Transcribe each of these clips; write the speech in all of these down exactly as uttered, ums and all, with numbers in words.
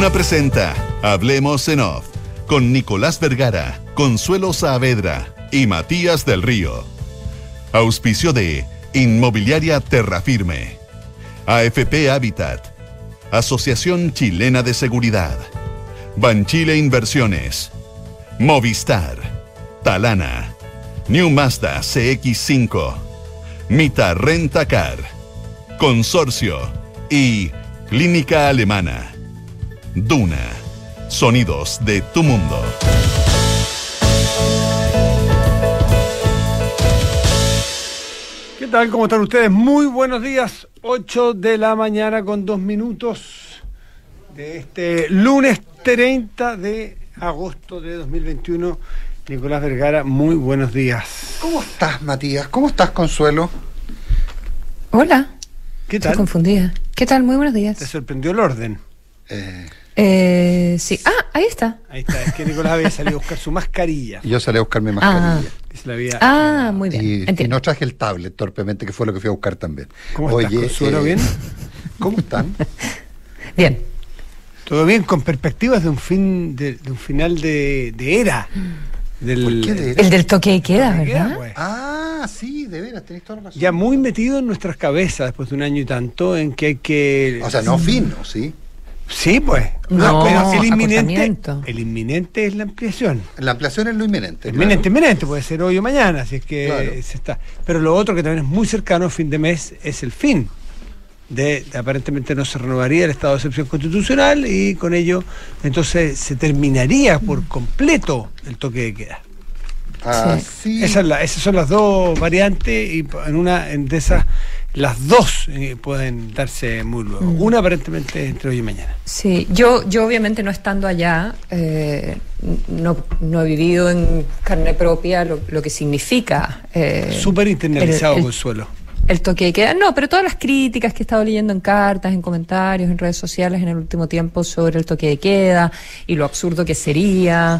Duna presenta Hablemos en Off con Nicolás Vergara, Consuelo Saavedra y Matías del Río. Auspicio de Inmobiliaria Terrafirme, A F P Habitat, Asociación Chilena de Seguridad, Banchile Inversiones, Movistar, Talana, New Mazda C X cinco, Mita Rentacar, Consorcio y Clínica Alemana. Duna, sonidos de tu mundo. ¿Qué tal? ¿Cómo están ustedes? Muy buenos días. ocho de la mañana con dos minutos de este lunes treinta de agosto de dos mil veintiuno. Nicolás Vergara, muy buenos días. ¿Cómo estás, Matías? ¿Cómo estás, Consuelo? Hola. ¿Qué tal? Estoy confundida. ¿Qué tal? Muy buenos días. ¿Te sorprendió el orden? Eh, Eh, sí. Ah, ahí está. Ahí está, es que Nicolás había salido a buscar su mascarilla. yo salí a buscar mi mascarilla. Que se la había... Ah, muy bien. Y, y no traje el tablet, torpemente, que fue lo que fui a buscar también. ¿Cómo Oye, estás, Consuelo? eh, ¿Bien? ¿Cómo están? Bien. Todo bien, con perspectivas de un fin de, de un final de, de era. Del, ¿Por qué de era? El del toque de queda, toque de queda, ¿verdad? pues. Ah, sí, de veras, tenés toda la razón. Ya muy metido en nuestras cabezas después de un año y tanto en que hay que... O sea, no fino, ¿sí? Sí, pues. No, pero el inminente, acortamiento. el inminente es la ampliación. La ampliación es lo inminente. Inminente, inminente, puede ser hoy o mañana, así es que Claro. se está. Pero lo otro que también es muy cercano, fin de mes, es el fin. De, de aparentemente no se renovaría el estado de excepción constitucional y con ello entonces se terminaría por completo el toque de queda. Ah, Sí. sí. Esa es la- esas son las dos variantes y en una en de esas las dos eh, pueden darse muy luego. Mm. Una aparentemente entre hoy y mañana. Sí, yo, yo obviamente no estando allá, eh, no, no he vivido en carne propia lo, lo que significa. Eh, Súper internalizado, el- el- Consuelo. El toque de queda, no, pero todas las críticas que he estado leyendo en cartas, en comentarios, en redes sociales en el último tiempo sobre el toque de queda y lo absurdo que sería.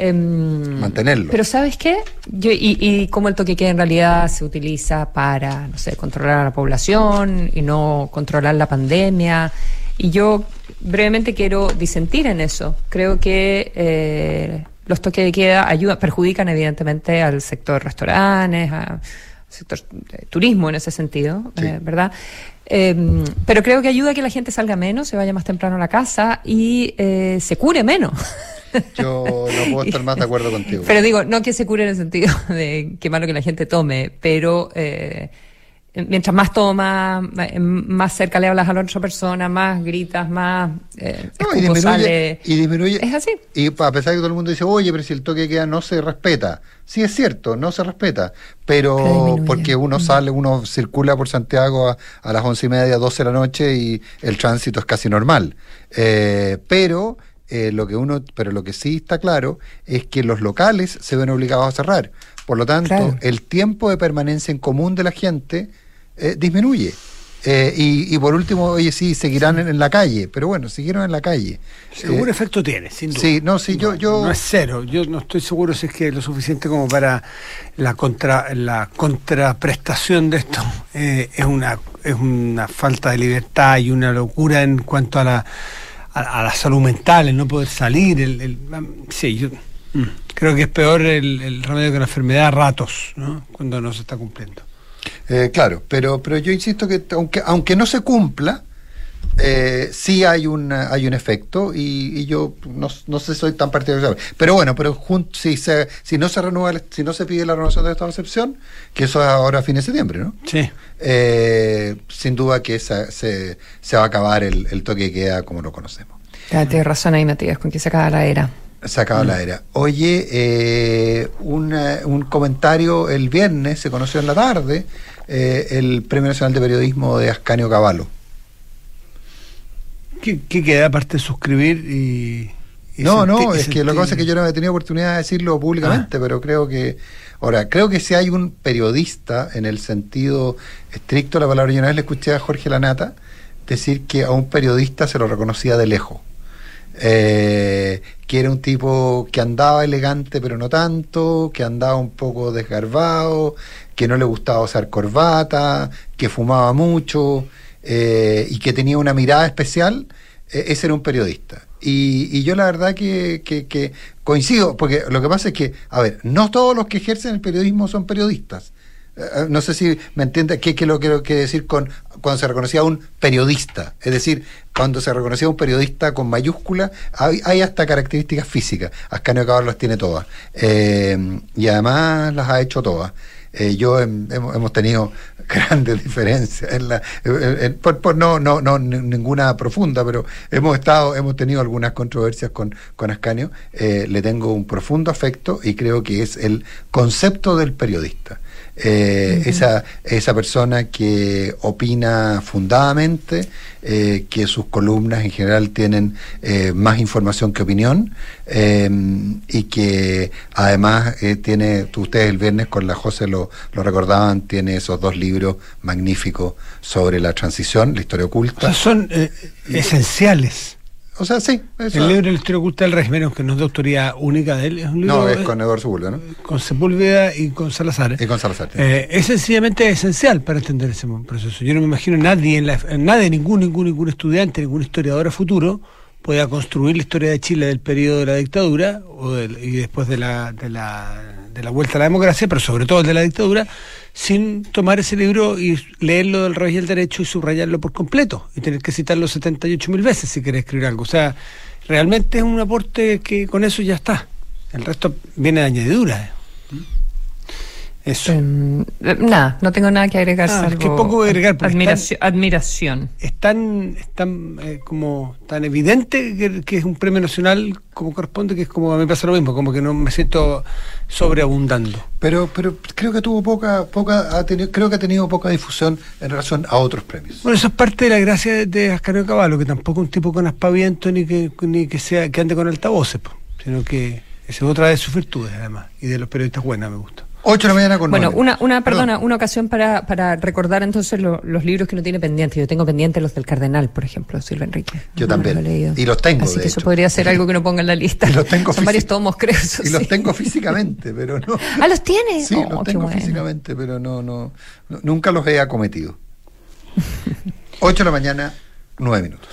em, Mantenerlo. Pero ¿sabes qué? Yo, y, y cómo el toque de queda en realidad se utiliza para, no sé, controlar a la población y no controlar la pandemia. Y yo brevemente quiero disentir en eso. Creo que eh, los toques de queda ayudan, perjudican evidentemente al sector restaurantes, a sector de turismo en ese sentido, Sí. eh, ¿verdad? Eh, pero creo que ayuda a que la gente salga menos, se vaya más temprano a la casa y eh, se cure menos. Yo no puedo estar más de acuerdo contigo. Pero digo, no que se cure en el sentido de qué malo que la gente tome, pero eh, mientras más tomas, más cerca le hablas a la otra persona, más gritas, más eh, No, y escupo disminuye, sale. y disminuye. Es así. Y a pesar de que todo el mundo dice, oye, pero si el toque de queda no se respeta. Sí, es cierto, no se respeta. Pero Pero disminuye. porque uno Mm. sale, uno circula por Santiago a, a las once y media, doce de la noche y el tránsito es casi normal. Eh, pero eh, lo que uno, pero lo que sí está claro es que los locales se ven obligados a cerrar. Por lo tanto, Claro. el tiempo de permanencia en común de la gente eh, disminuye. Eh, y, y por último, oye, sí, seguirán en, en la calle, pero bueno, siguieron en la calle. Algún Eh, efecto tiene, sin duda. sí, no, sí, yo- yo- No es cero. Yo no estoy seguro si es que es lo suficiente como para la contra la contraprestación de esto. Eh, es una es una falta de libertad y una locura en cuanto a la a, a la salud mental, el no poder salir. El, el- sí, yo mm, creo que es peor el, el remedio que la enfermedad a ratos, ¿no? Cuando no se está cumpliendo. Eh, claro, pero pero yo insisto que aunque aunque no se cumpla, eh, sí hay un hay un efecto y, y yo no, no sé, soy tan partidario. Pero bueno, pero jun- si se si no se renueva el- si no se pide la renovación de estado de excepción, que eso es ahora a fin de septiembre, ¿no? Sí. Eh, sin duda que se, se, se va a acabar el, el toque de queda como lo conocemos. Ya, tienes razón ahí, Matías, con que se acaba la era. Se acaba la era. Oye, eh, un, eh, un comentario el viernes, se conoció en la tarde, eh, el Premio Nacional de Periodismo de Ascanio Cavallo. ¿Qué, qué queda aparte de suscribir y, y No, sentir- no, y es que lo que sentir- pasa es que yo no he tenido oportunidad de decirlo públicamente, pero creo que, ahora, creo que si hay un periodista en el sentido estricto de la palabra, yo una vez le escuché a Jorge Lanata decir que a un periodista se lo reconocía de lejos. Eh, que era un tipo que andaba elegante pero no tanto, que andaba un poco desgarbado, que no le gustaba usar corbata, que fumaba mucho, eh, y que tenía una mirada especial. Eh, ese era un periodista. Y, y yo la verdad que, que, que coincido, porque lo que pasa es que, a ver, no todos los que ejercen el periodismo son periodistas. Uh, no sé si me entiende qué, qué lo quiero que decir con cuando se reconocía un periodista. Es decir, cuando se reconocía un periodista con mayúscula, hay, hay hasta características físicas. Ascanio Cabal las tiene todas. Eh, y además las ha hecho todas. Eh, yo hem, hemos, hemos tenido grandes diferencias en la, en, en, por, por no, no, no ninguna profunda, pero hemos estado, hemos tenido algunas controversias con, con Ascanio. Eh, le tengo un profundo afecto y creo que es el concepto del periodista. Eh, uh-huh. esa, esa persona que opina fundadamente, eh, que sus columnas en general tienen eh, más información que opinión, eh, y que además eh, tiene, tú, ustedes el viernes con la José lo, lo recordaban, tiene esos dos libros magníficos sobre la transición, la historia oculta. O sea, son eh, esenciales. O sea, sí. Eso. El libro de la historia oculta del régimen, aunque no es de autoría única de él, es un libro... No, es con Eduardo Sepúlveda, ¿no? Con Sepúlveda y con Salazar. Y con Salazar. Sí. Eh, es sencillamente esencial para entender ese proceso. Yo no me imagino nadie, en la, nadie, ningún, ningún, ningún estudiante, ningún historiador a futuro pueda construir la historia de Chile del periodo de la dictadura o del, y después de la, de, la, de la vuelta a la democracia, pero sobre todo el de la dictadura, sin tomar ese libro y leerlo del revés y el derecho y subrayarlo por completo y tener que citarlo setenta y ocho mil veces si querés escribir algo. O sea, realmente es un aporte que con eso ya está. El resto viene de añadidura. Eso. Um, nada, no tengo nada que agregar. Ah, salvo es que poco agregar. Admiración. Es tan, admiración. Es tan, es tan eh, como tan evidente que, que es un premio nacional como corresponde, que es como a mí me pasa lo mismo, como que no me siento sobreabundando. Pero, pero creo que tuvo poca, poca, ha tenido, creo que ha tenido poca difusión en relación a otros premios. Bueno, eso es parte de la gracia de, de Ascanio Cavallo, que tampoco es un tipo con aspaviento ni que ni que sea que ande con altavoces, po, sino que esa es otra de sus virtudes además, y de los periodistas buenas me gusta. ocho de la mañana con Bueno, nueve. una, una, perdona, Perdón. una ocasión para, para recordar entonces lo, los libros que uno tiene pendientes. Yo tengo pendientes los del Cardenal, por ejemplo, Silva Enrique. Yo no, también. No lo he leído. Y los tengo, Así de que hecho. Eso podría ser algo que uno ponga en la lista. Y los tengo Son varios tomos, creo. Eso y sí. los tengo físicamente, pero no. Ah, ¿los tienes? Sí, oh, los qué tengo bueno. físicamente, pero no, no, no, nunca los he acometido. ocho de la mañana, nueve minutos.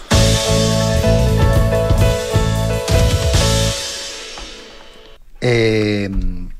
Eh,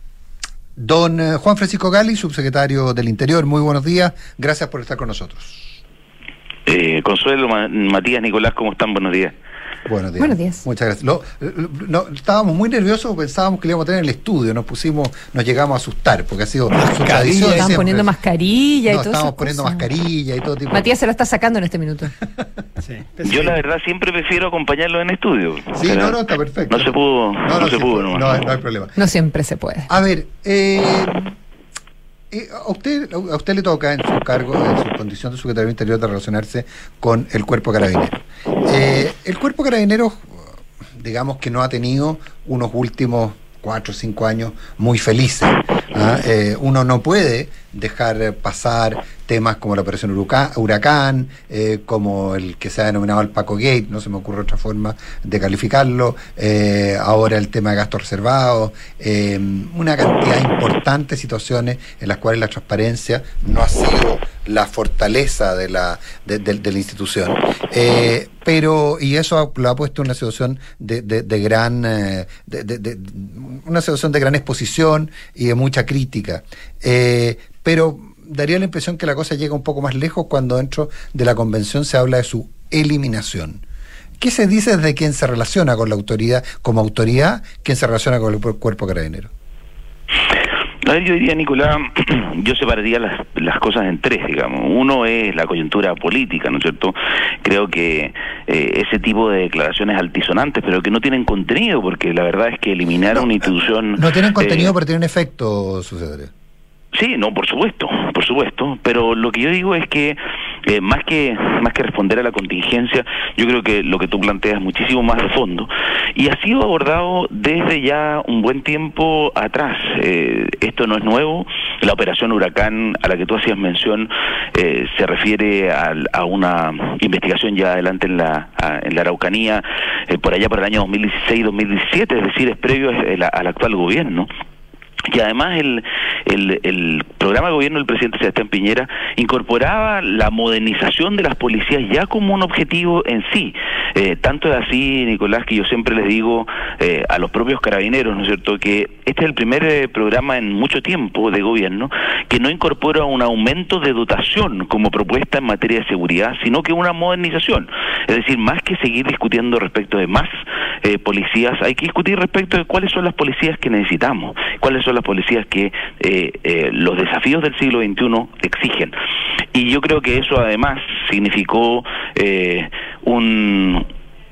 don Juan Francisco Gali, subsecretario del Interior, muy buenos días, gracias por estar con nosotros. Eh, Consuelo, Ma- Matías, Nicolás, ¿cómo están? Buenos días. Buenos días. Buenos días. Muchas gracias. Lo, lo, no, estábamos muy nerviosos, pensábamos que le íbamos a tener en el estudio, nos pusimos, nos llegamos a asustar, porque ha sido su tradición. Estaban siempre. poniendo mascarilla y No, todo eso. estábamos poniendo mascarilla y todo tipo. Matías se la está sacando en este minuto. Sí. Yo la verdad siempre prefiero acompañarlos en estudio. Sí, Pero no, no, está perfecto. No se pudo, no, no, no se sí, pudo. no, nomás. no hay problema. No siempre se puede. A ver, eh, eh, a usted a usted le toca en su cargo, en su condición de secretario del Interior, de relacionarse con el Cuerpo Carabinero. Eh, el Cuerpo Carabinero, digamos que no ha tenido unos últimos cuatro o cinco años muy felices. ¿Ah? Eh, uno no puede dejar pasar temas como la operación Huracán, huracán eh, como el que se ha denominado el Paco Gate, no se me ocurre otra forma de calificarlo, eh, ahora el tema de gastos reservados, eh, una cantidad importante de situaciones en las cuales la transparencia no ha sido la fortaleza de la de, de, de la institución. Eh, pero, y eso ha, lo ha puesto en una situación de, de, de gran eh, de, de, de, una situación de gran exposición y de mucha crítica. Eh, pero daría la impresión que la cosa llega un poco más lejos cuando dentro de la convención se habla de su eliminación. ¿Qué se dice desde quien se relaciona con la autoridad, como autoridad, quien se relaciona con el Cuerpo Carabinero? A ver, yo diría, Nicolás, yo separaría las, las cosas en tres, digamos. Uno es la coyuntura política, ¿no es cierto? Creo que eh, ese tipo de declaraciones altisonantes, pero que no tienen contenido, porque la verdad es que eliminar no, una institución... No tienen contenido, eh, pero tienen efecto, sucedería. Sí, no, por supuesto, por supuesto, pero lo que yo digo es que eh, más que más que responder a la contingencia, yo creo que lo que tú planteas es muchísimo más de fondo y ha sido abordado desde ya un buen tiempo atrás. Eh, esto no es nuevo, la operación Huracán a la que tú hacías mención eh, se refiere a, a una investigación ya adelante en la a, en la Araucanía, eh, por allá por el año dos mil dieciséis dos mil diecisiete, es decir, es previo al, al actual gobierno. Y además el, el, el programa de gobierno del presidente Sebastián Piñera incorporaba la modernización de las policías ya como un objetivo en sí. Eh, tanto es así, Nicolás, que yo siempre les digo eh, a los propios carabineros, ¿no es cierto?, que este es el primer eh, programa en mucho tiempo de gobierno que no incorpora un aumento de dotación como propuesta en materia de seguridad, sino que una modernización. Es decir, más que seguir discutiendo respecto de más eh, policías, hay que discutir respecto de cuáles son las policías que necesitamos, cuáles son las policías que eh, eh, los desafíos del siglo veintiuno exigen. Y yo creo que eso además significó eh, un...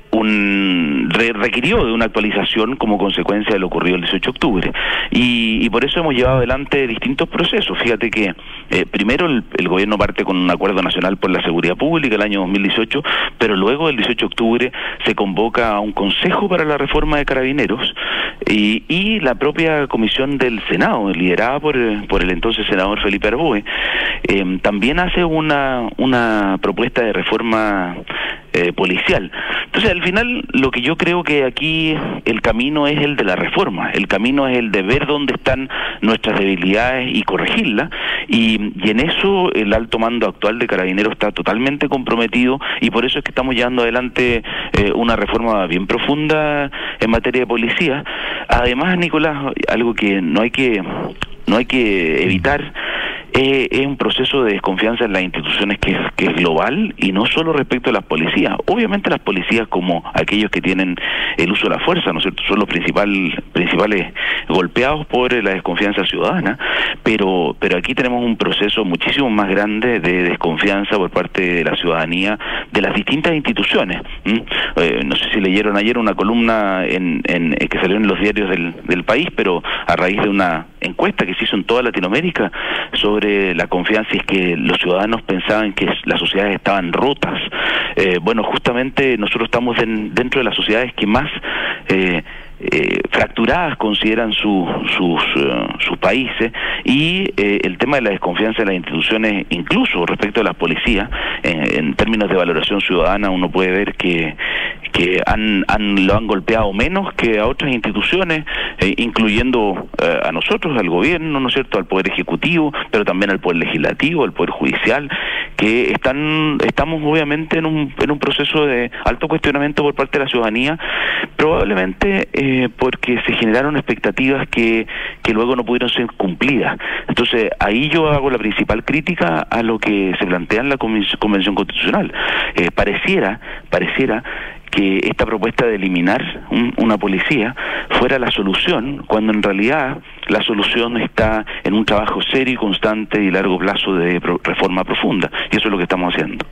un re requirió de una actualización como consecuencia de lo ocurrido el dieciocho de octubre y, y por eso hemos llevado adelante distintos procesos. Fíjate que eh, primero el, el gobierno parte con un acuerdo nacional por la seguridad pública el año dos mil dieciocho, pero luego el dieciocho de octubre se convoca a un consejo para la reforma de carabineros y, y la propia comisión del Senado, liderada por, por el entonces senador Felipe Arboe, eh, también hace una, una propuesta de reforma eh, policial. Entonces, al final, lo que yo creo que aquí el camino es el de la reforma, el camino es el de ver dónde están nuestras debilidades y corregirlas, y, y en eso el alto mando actual de Carabineros está totalmente comprometido, y por eso es que estamos llevando adelante eh, una reforma bien profunda en materia de policía. Además, Nicolás, algo que no hay que, no hay que evitar, Eh, es un proceso de desconfianza en las instituciones que es, que es global y no solo respecto a las policías. Obviamente las policías, como aquellos que tienen el uso de la fuerza, ¿no es cierto?, son los principal, principales golpeados por la desconfianza ciudadana, pero pero aquí tenemos un proceso muchísimo más grande de desconfianza por parte de la ciudadanía de las distintas instituciones. ¿Mm? Eh, no sé si leyeron ayer una columna en, en, en que salió en los diarios del, del país, pero a raíz de una encuesta que se hizo en toda Latinoamérica sobre la confianza, y es que los ciudadanos pensaban que las sociedades estaban rotas. Eh, bueno, justamente nosotros estamos en, dentro de las sociedades que más eh, eh, fracturadas consideran su, sus, uh, sus países, y eh, el tema de la desconfianza de las instituciones, incluso respecto a las policías, en, en términos de valoración ciudadana, uno puede ver que que han, han lo han golpeado menos que a otras instituciones, eh, incluyendo eh, a nosotros, al gobierno, ¿no es cierto?, al Poder Ejecutivo, pero también al Poder Legislativo, al Poder Judicial, que están estamos obviamente en un, en un proceso de alto cuestionamiento por parte de la ciudadanía, probablemente eh, porque se generaron expectativas que, que luego no pudieron ser cumplidas. Entonces, ahí yo hago la principal crítica a lo que se plantea en la Convención Constitucional. Eh, pareciera, pareciera que esta propuesta de eliminar un, una policía fuera la solución, cuando en realidad la solución está en un trabajo serio y constante y largo plazo de pro, reforma profunda, y eso es lo que estamos haciendo.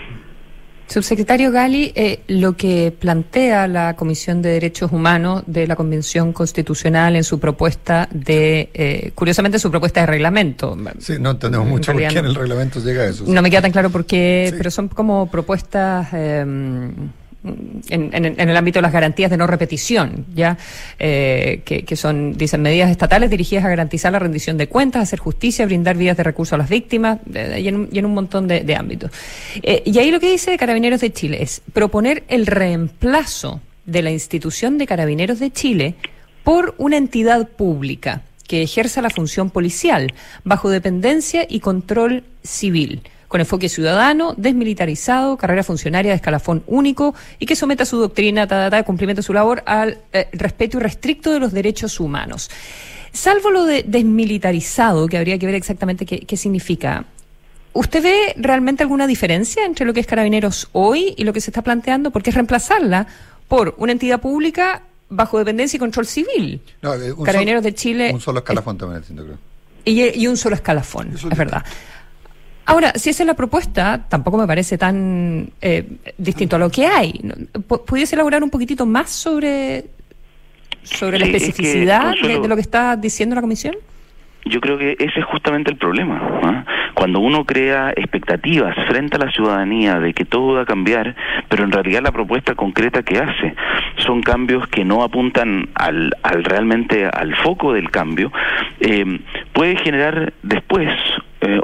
Subsecretario Gali, eh, lo que plantea la Comisión de Derechos Humanos de la Convención Constitucional en su propuesta de, eh, curiosamente su propuesta de reglamento. Sí, no entendemos en mucho por qué en no, el reglamento llega a eso. No me queda tan claro por qué, sí. pero son como propuestas eh, En, en, en el ámbito de las garantías de no repetición, ya eh, que, que son, dicen, medidas estatales dirigidas a garantizar la rendición de cuentas, hacer justicia, brindar vías de recurso a las víctimas, eh, y, en, y en un montón de, de ámbitos. Eh, y ahí lo que dice Carabineros de Chile es proponer el reemplazo de la institución de Carabineros de Chile por una entidad pública que ejerza la función policial bajo dependencia y control civil, con enfoque ciudadano, desmilitarizado, carrera funcionaria de escalafón único, y que someta su doctrina, ta, ta, ta, cumplimiento de su labor al eh, respeto irrestricto de los derechos humanos. Salvo lo de desmilitarizado, que habría que ver exactamente qué, qué significa, ¿usted ve realmente alguna diferencia entre lo que es Carabineros hoy y lo que se está planteando? Porque es reemplazarla por una entidad pública bajo dependencia y control civil. No, eh, Carabineros solo, de Chile... Un solo escalafón eh, también, entiendo, creo. Y, y un solo escalafón, Eso es verdad. Ahora, si esa es la propuesta, tampoco me parece tan eh, distinto a lo que hay. ¿Pudiese elaborar un poquitito más sobre, sobre sí, la especificidad es que, de, de lo que está diciendo la Comisión? Yo creo que ese es justamente el problema, ¿eh? Cuando uno crea expectativas frente a la ciudadanía de que todo va a cambiar, pero en realidad la propuesta concreta que hace son cambios que no apuntan al, al realmente al foco del cambio, eh, puede generar después eh,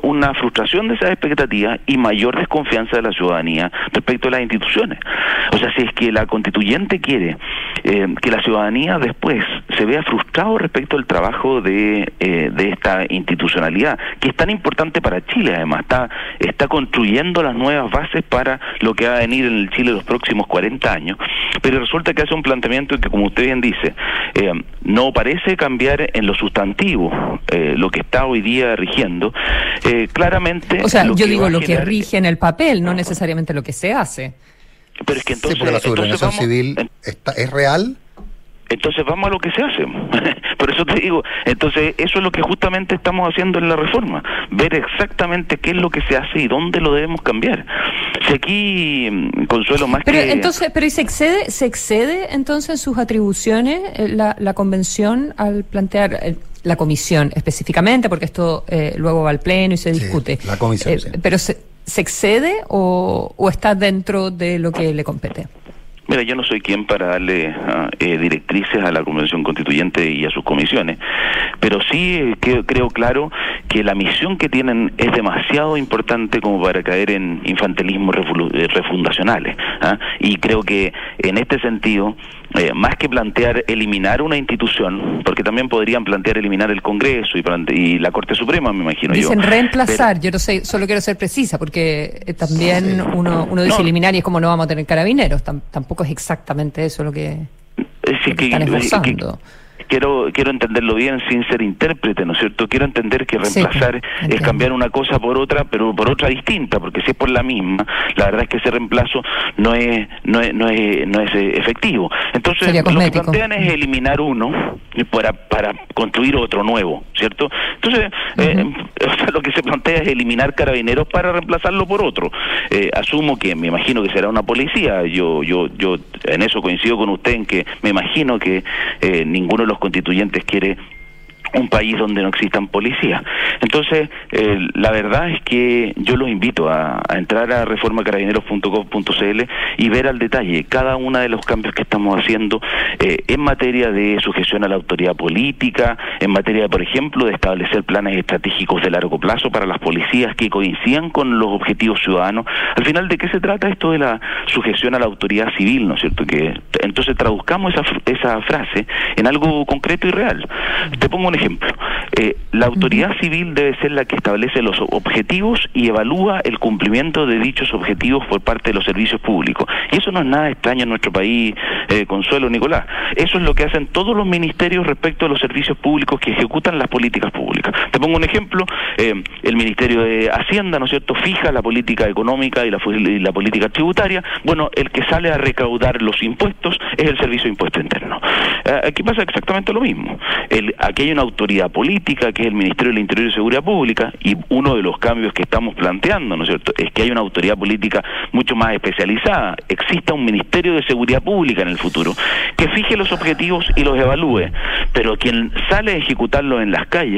una frustración de esas expectativas y mayor desconfianza de la ciudadanía respecto a las instituciones. O sea, si es que la constituyente quiere eh, que la ciudadanía después se vea frustrado respecto al trabajo de, eh, de esta institucionalidad, que es tan importante para Chile, además, está, está construyendo las nuevas bases para lo que va a venir en el Chile los próximos cuarenta años, pero resulta que hace un planteamiento que, como usted bien dice, eh, no parece cambiar en lo sustantivo eh, lo que está hoy día rigiendo, eh, claramente... O sea, lo yo que digo lo generar... que rige en el papel, no necesariamente lo que se hace. Pero es que entonces... Sí, porque la subordinación vamos, civil está, es real. Entonces vamos a lo que se hace. Por eso te digo, entonces eso es lo que justamente estamos haciendo en la reforma, ver exactamente qué es lo que se hace y dónde lo debemos cambiar. Si aquí, Consuelo, más pero que... entonces, pero ¿y se excede, se excede entonces en sus atribuciones eh, la, la convención al plantear... Eh, la comisión específicamente, porque esto eh, luego va al pleno y se discute. Sí, la comisión, eh, sí. Pero se, ¿se excede o, o está dentro de lo que le compete? Mira, yo no soy quien para darle uh, eh, directrices a la Convención Constituyente y a sus comisiones, pero sí eh, que, creo claro que la misión que tienen es demasiado importante como para caer en infantilismos refundacionales, ¿ah? Y creo que en este sentido, eh, más que plantear eliminar una institución, porque también podrían plantear eliminar el Congreso y, plante y la Corte Suprema, me imagino. Dicen yo. reemplazar, pero, yo no sé, solo quiero ser precisa, porque eh, también sí. uno, uno dice no. eliminar y es como no vamos a tener carabineros, Tam, tampoco es exactamente eso lo que, sí, lo que que, están esbozando. Que, Quiero quiero entenderlo bien sin ser intérprete, ¿no es cierto? Quiero entender que reemplazar sí, es cambiar una cosa por otra, pero por otra distinta, porque si es por la misma, la verdad es que ese reemplazo no es no es no es, no es efectivo. Entonces, lo que plantean es eliminar uno para para construir otro nuevo, ¿cierto? Entonces, uh-huh. eh, o sea, lo que se plantea es eliminar carabineros para reemplazarlo por otro. Eh, asumo que, me imagino que será una policía. Yo yo yo en eso coincido con usted en que me imagino que eh, ninguno de los constituyentes quiere un país donde no existan policías. Entonces, eh, la verdad es que yo los invito a, a entrar a reforma carabineros punto gov punto c l y ver al detalle cada uno de los cambios que estamos haciendo eh, en materia de sujeción a la autoridad política, en materia, por ejemplo, de establecer planes estratégicos de largo plazo para las policías que coincidan con los objetivos ciudadanos. Al final, ¿de qué se trata esto de la sujeción a la autoridad civil, no es cierto? Que entonces traduzcamos esa, esa frase en algo concreto y real. Te pongo un ejemplo. Ejemplo, eh, la autoridad uh-huh. civil debe ser la que establece los objetivos y evalúa el cumplimiento de dichos objetivos por parte de los servicios públicos. Y eso no es nada extraño en nuestro país, eh, Consuelo, Nicolás. Eso es lo que hacen todos los ministerios respecto a los servicios públicos que ejecutan las políticas públicas. Te pongo un ejemplo, eh, el Ministerio de Hacienda, ¿no es cierto?, fija la política económica y la, y la política tributaria. Bueno, el que sale a recaudar los impuestos es el Servicio de Impuesto Interno. Eh, aquí pasa exactamente lo mismo. El, aquí hay una autoridad política que es el Ministerio del Interior y Seguridad Pública, y uno de los cambios que estamos planteando, ¿no es cierto?, es que hay una autoridad política mucho más especializada, exista un Ministerio de Seguridad Pública en el futuro, que fije los objetivos y los evalúe, pero quien sale a ejecutarlos en las calles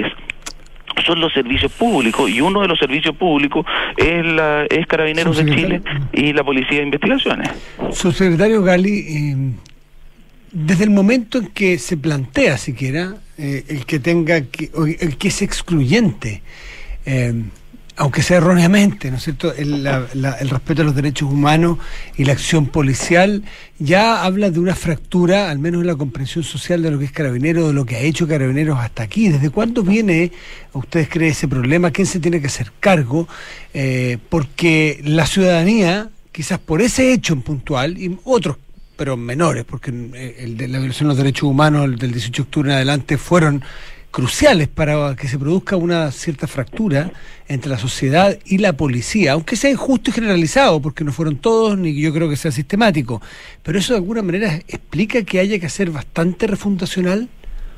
son los servicios públicos, y uno de los servicios públicos es, la, es Carabineros de Chile y la Policía de Investigaciones. Subsecretario Gali, eh, desde el momento en que se plantea siquiera eh, el que tenga que, el que es excluyente, eh, aunque sea erróneamente, ¿no es cierto?, el, la, la, el respeto a los derechos humanos y la acción policial, ya habla de una fractura, al menos en la comprensión social de lo que es Carabineros, de lo que ha hecho Carabineros hasta aquí. ¿Desde cuándo viene, ustedes creen, ese problema? ¿Quién se tiene que hacer cargo? Eh, porque la ciudadanía, quizás por ese hecho en puntual, y otros pero menores, porque el de la violación de los derechos humanos el del dieciocho de octubre en adelante fueron cruciales para que se produzca una cierta fractura entre la sociedad y la policía, aunque sea injusto y generalizado, porque no fueron todos, ni yo creo que sea sistemático, pero eso de alguna manera explica que haya que hacer bastante refundacional.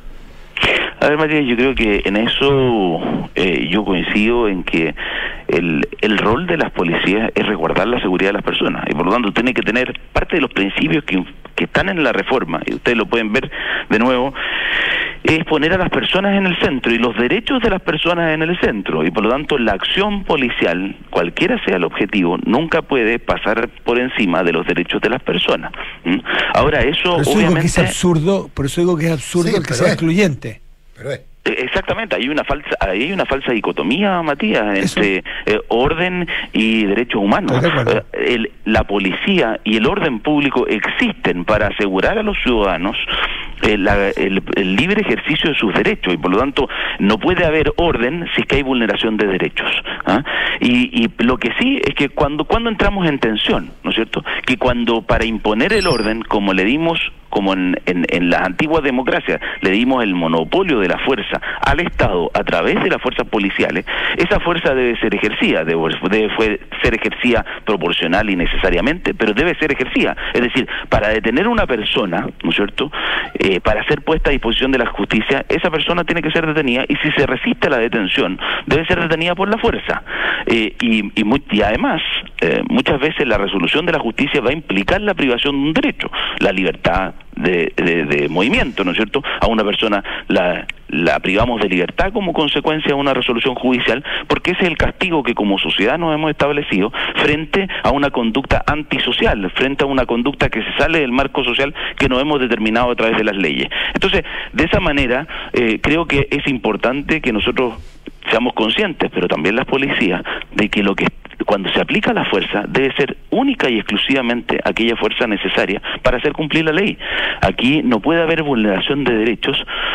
A ver, Matías, yo creo que en eso eh, yo coincido en que el, el rol de las policías es resguardar la seguridad de las personas, y por lo tanto tiene que tener parte de los principios que, que están en la reforma, y ustedes lo pueden ver de nuevo, es poner a las personas en el centro y los derechos de las personas en el centro, y por lo tanto la acción policial, cualquiera sea el objetivo, nunca puede pasar por encima de los derechos de las personas. ¿Mm? Ahora eso, por eso obviamente digo que es absurdo, por eso digo que es absurdo sí, el que sea es. excluyente. Pero es. Exactamente, hay una falsa, hay una falsa dicotomía, Matías, entre eh, orden y derechos humanos. Eh, el, la policía y el orden público existen para asegurar a los ciudadanos eh, la, el, el libre ejercicio de sus derechos, y por lo tanto no puede haber orden si es que hay vulneración de derechos. ¿Ah? Y, y lo que sí es que cuando, cuando entramos en tensión, ¿no es cierto?, que cuando para imponer el orden, como le dimos como en, en, en las antiguas democracias, le dimos el monopolio de la fuerza al Estado a través de las fuerzas policiales, esa fuerza debe ser ejercida, debe, debe fue, ser ejercida proporcional y necesariamente, pero debe ser ejercida. Es decir, para detener a una persona, ¿no es cierto?, eh, para ser puesta a disposición de la justicia, esa persona tiene que ser detenida, y si se resiste a la detención, debe ser detenida por la fuerza. Eh, y, y, muy, y además, eh, muchas veces la resolución de la justicia va a implicar la privación de un derecho, la libertad De, de, de movimiento, ¿no es cierto? A una persona la, la privamos de libertad como consecuencia de una resolución judicial, porque ese es el castigo que como sociedad nos hemos establecido frente a una conducta antisocial, frente a una conducta que se sale del marco social que nos hemos determinado a través de las leyes. Entonces, de esa manera, eh, creo que es importante que nosotros seamos conscientes, pero también las policías, de que lo que cuando se aplica la fuerza debe ser única y exclusivamente aquella fuerza necesaria para hacer cumplir la ley. Aquí no puede haber vulneración de derechos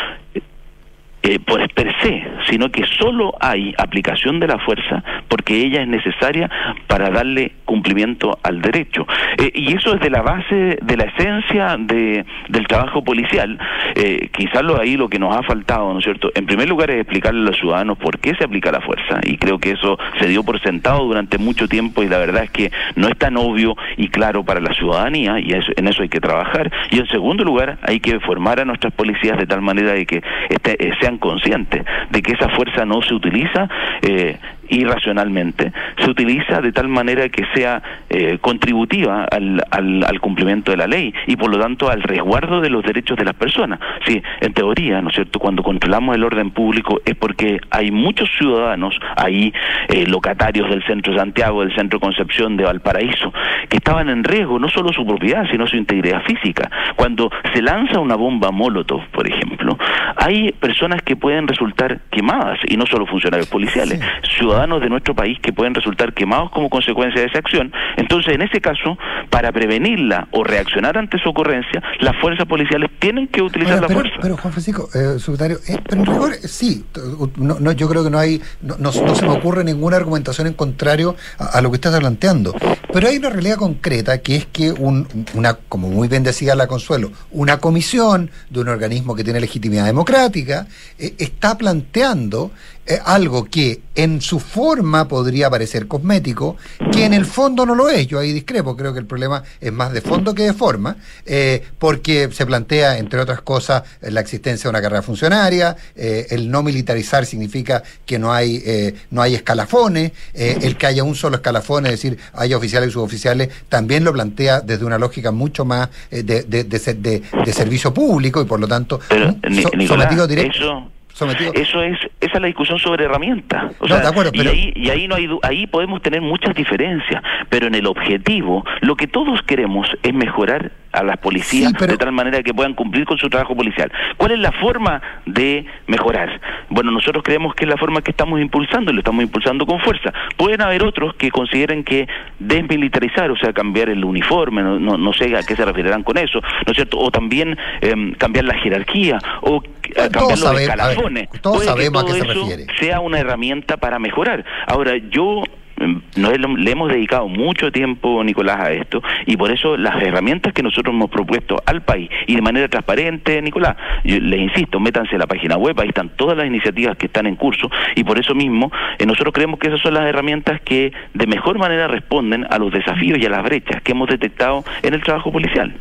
eh, pues per se, sino que solo hay aplicación de la fuerza porque ella es necesaria para darle cumplimiento al derecho. Eh, y eso es de la base, de la esencia de, del trabajo policial. Eh, quizás lo, ahí lo que nos ha faltado, ¿no es cierto?, en primer lugar es explicarle a los ciudadanos por qué se aplica la fuerza, y creo que eso se dio por sentado durante mucho tiempo, y la verdad es que no es tan obvio y claro para la ciudadanía, y eso, en eso hay que trabajar. Y en segundo lugar, hay que formar a nuestras policías de tal manera de que este, eh, sean conscientes de que esa fuerza no se utiliza eh, irracionalmente, se utiliza de tal manera que sea eh, contributiva al, al, al cumplimiento de la ley, y por lo tanto al resguardo de los derechos de las personas. Sí, en teoría, ¿no es cierto?, cuando controlamos el orden público es porque hay muchos ciudadanos ahí, eh, locatarios del centro de Santiago, del centro de Concepción, de Valparaíso, que estaban en riesgo no solo su propiedad, sino su integridad física. Cuando se lanza una bomba Molotov, por ejemplo, hay personas que pueden resultar quemadas, y no solo funcionarios policiales, sí. ciudadanos de nuestro país que pueden resultar quemados como consecuencia de esa acción. Entonces, en ese caso, para prevenirla o reaccionar ante su ocurrencia, las fuerzas policiales tienen que utilizar Ahora, la pero, fuerza. Pero, Juan Francisco, eh, secretario, eh, pero en rigor, sí, no, no, yo creo que no hay, no, no, no se me ocurre ninguna argumentación en contrario a, a lo que usted está planteando, pero hay una realidad concreta, que es que un, una, como muy bien decía la Consuelo, una comisión de un organismo que tiene legitimidad democrática, eh, está planteando eh, algo que en su forma podría parecer cosmético, que en el fondo no lo es. Yo ahí discrepo, creo que el problema es más de fondo que de forma, eh, porque se plantea, entre otras cosas, la existencia de una carrera funcionaria, eh, el no militarizar significa que no hay eh, no hay escalafones, eh, el que haya un solo escalafón, es decir, haya oficiales y suboficiales, también lo plantea desde una lógica mucho más eh, de, de, de, de, de servicio público, y por lo tanto Pero, so, Nicolás, sometido directo. Eso... Sometido. Eso es, esa es la discusión sobre herramientas. O no, sea, de acuerdo, pero... y ahí, y ahí no hay, ahí podemos tener muchas diferencias, pero en el objetivo, lo que todos queremos es mejorar a las policías, sí, pero... de tal manera que puedan cumplir con su trabajo policial. ¿Cuál es la forma de mejorar? Bueno, nosotros creemos que es la forma que estamos impulsando, y lo estamos impulsando con fuerza. Pueden haber otros que consideren que desmilitarizar, o sea, cambiar el uniforme, no, no, no sé a qué se referirán con eso, ¿no es cierto? O también eh, cambiar la jerarquía, o Todos cambiar los saben, escalafones. Ver, todos Puede sabemos que todo a qué se eso refiere. sea una herramienta para mejorar. Ahora, yo nos le hemos dedicado mucho tiempo, Nicolás, a esto, y por eso las herramientas que nosotros hemos propuesto al país, y de manera transparente, Nicolás, yo les insisto, métanse a la página web, ahí están todas las iniciativas que están en curso, y por eso mismo eh, nosotros creemos que esas son las herramientas que de mejor manera responden a los desafíos y a las brechas que hemos detectado en el trabajo policial.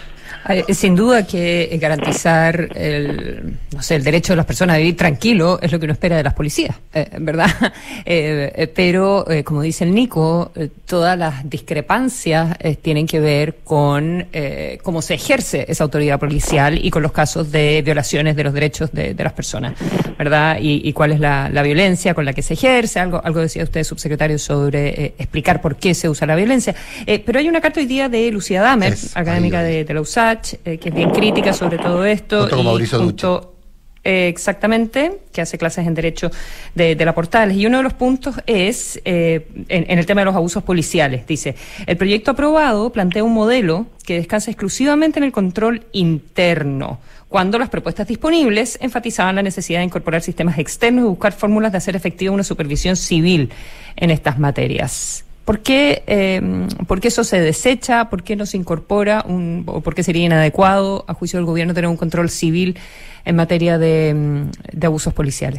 Sin duda que garantizar el, no sé, el derecho de las personas a vivir tranquilo es lo que uno espera de las policías, eh, ¿verdad? Eh, pero, eh, como dice el Nico, eh, todas las discrepancias eh, tienen que ver con eh, cómo se ejerce esa autoridad policial y con los casos de violaciones de los derechos de, de las personas, ¿verdad? Y, y cuál es la, la violencia con la que se ejerce. Algo, algo decía usted, subsecretario, sobre eh, explicar por qué se usa la violencia. Eh, pero hay una carta hoy día de Lucía Damer, es, académica de, de la U S A C, Eh, que es bien crítica sobre todo esto. Junto con y Mauricio junto, eh, exactamente, que hace clases en Derecho de, de la Portales. Y uno de los puntos es, eh, en, en el tema de los abusos policiales, dice, el proyecto aprobado plantea un modelo que descansa exclusivamente en el control interno, cuando las propuestas disponibles enfatizaban la necesidad de incorporar sistemas externos y buscar fórmulas de hacer efectiva una supervisión civil en estas materias. ¿Por qué, eh, ¿Por qué eso se desecha? ¿Por qué no se incorpora? Un, ¿O por qué sería inadecuado, a juicio del gobierno, tener un control civil en materia de, de abusos policiales?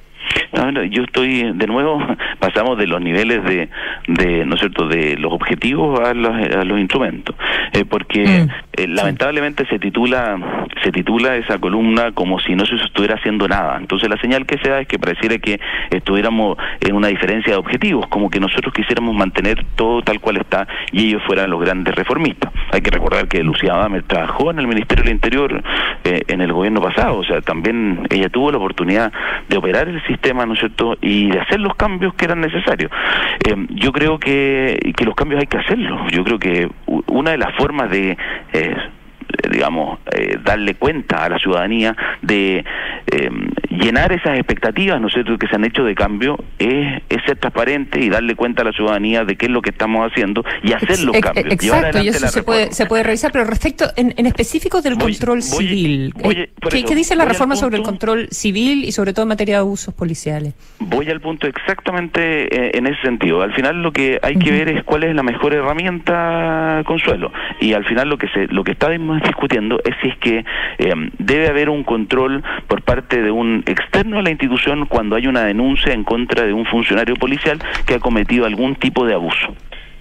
No, no, yo estoy, de nuevo, pasamos de los niveles de, de ¿no es cierto?, de los objetivos a los, a los instrumentos, eh, porque mm, eh, lamentablemente sí. se titula se titula esa columna como si no se estuviera haciendo nada. Entonces la señal que se da es que pareciera que estuviéramos en una diferencia de objetivos, como que nosotros quisiéramos mantener todo tal cual está y ellos fueran los grandes reformistas. Hay que recordar que Lucía Adames trabajó en el Ministerio del Interior eh, en el gobierno pasado, o sea, también ella tuvo la oportunidad de operar el sistema, ¿no es cierto?, y de hacer los cambios que eran necesarios. Eh, yo creo que, que los cambios hay que hacerlos. Yo creo que una de las formas de, eh, digamos, eh, darle cuenta a la ciudadanía de eh, llenar esas expectativas, ¿no es cierto?, que se han hecho de cambio, es, es ser transparente y darle cuenta a la ciudadanía de qué es lo que estamos haciendo y hacer los Ex cambios. Exacto, y eso se puede, se puede revisar, pero respecto, en, en específico del voy, control voy, civil, voy, eh, ¿qué, eso, ¿qué dice la reforma sobre el control civil y sobre todo en materia de abusos policiales? Voy al punto exactamente en ese sentido. Al final lo que hay que uh-huh. ver es cuál es la mejor herramienta, Consuelo, y al final lo que se lo que estamos discutiendo es si es que eh, debe haber un control por parte de un externo a la institución cuando hay una denuncia en contra de un funcionario policial que ha cometido algún tipo de abuso.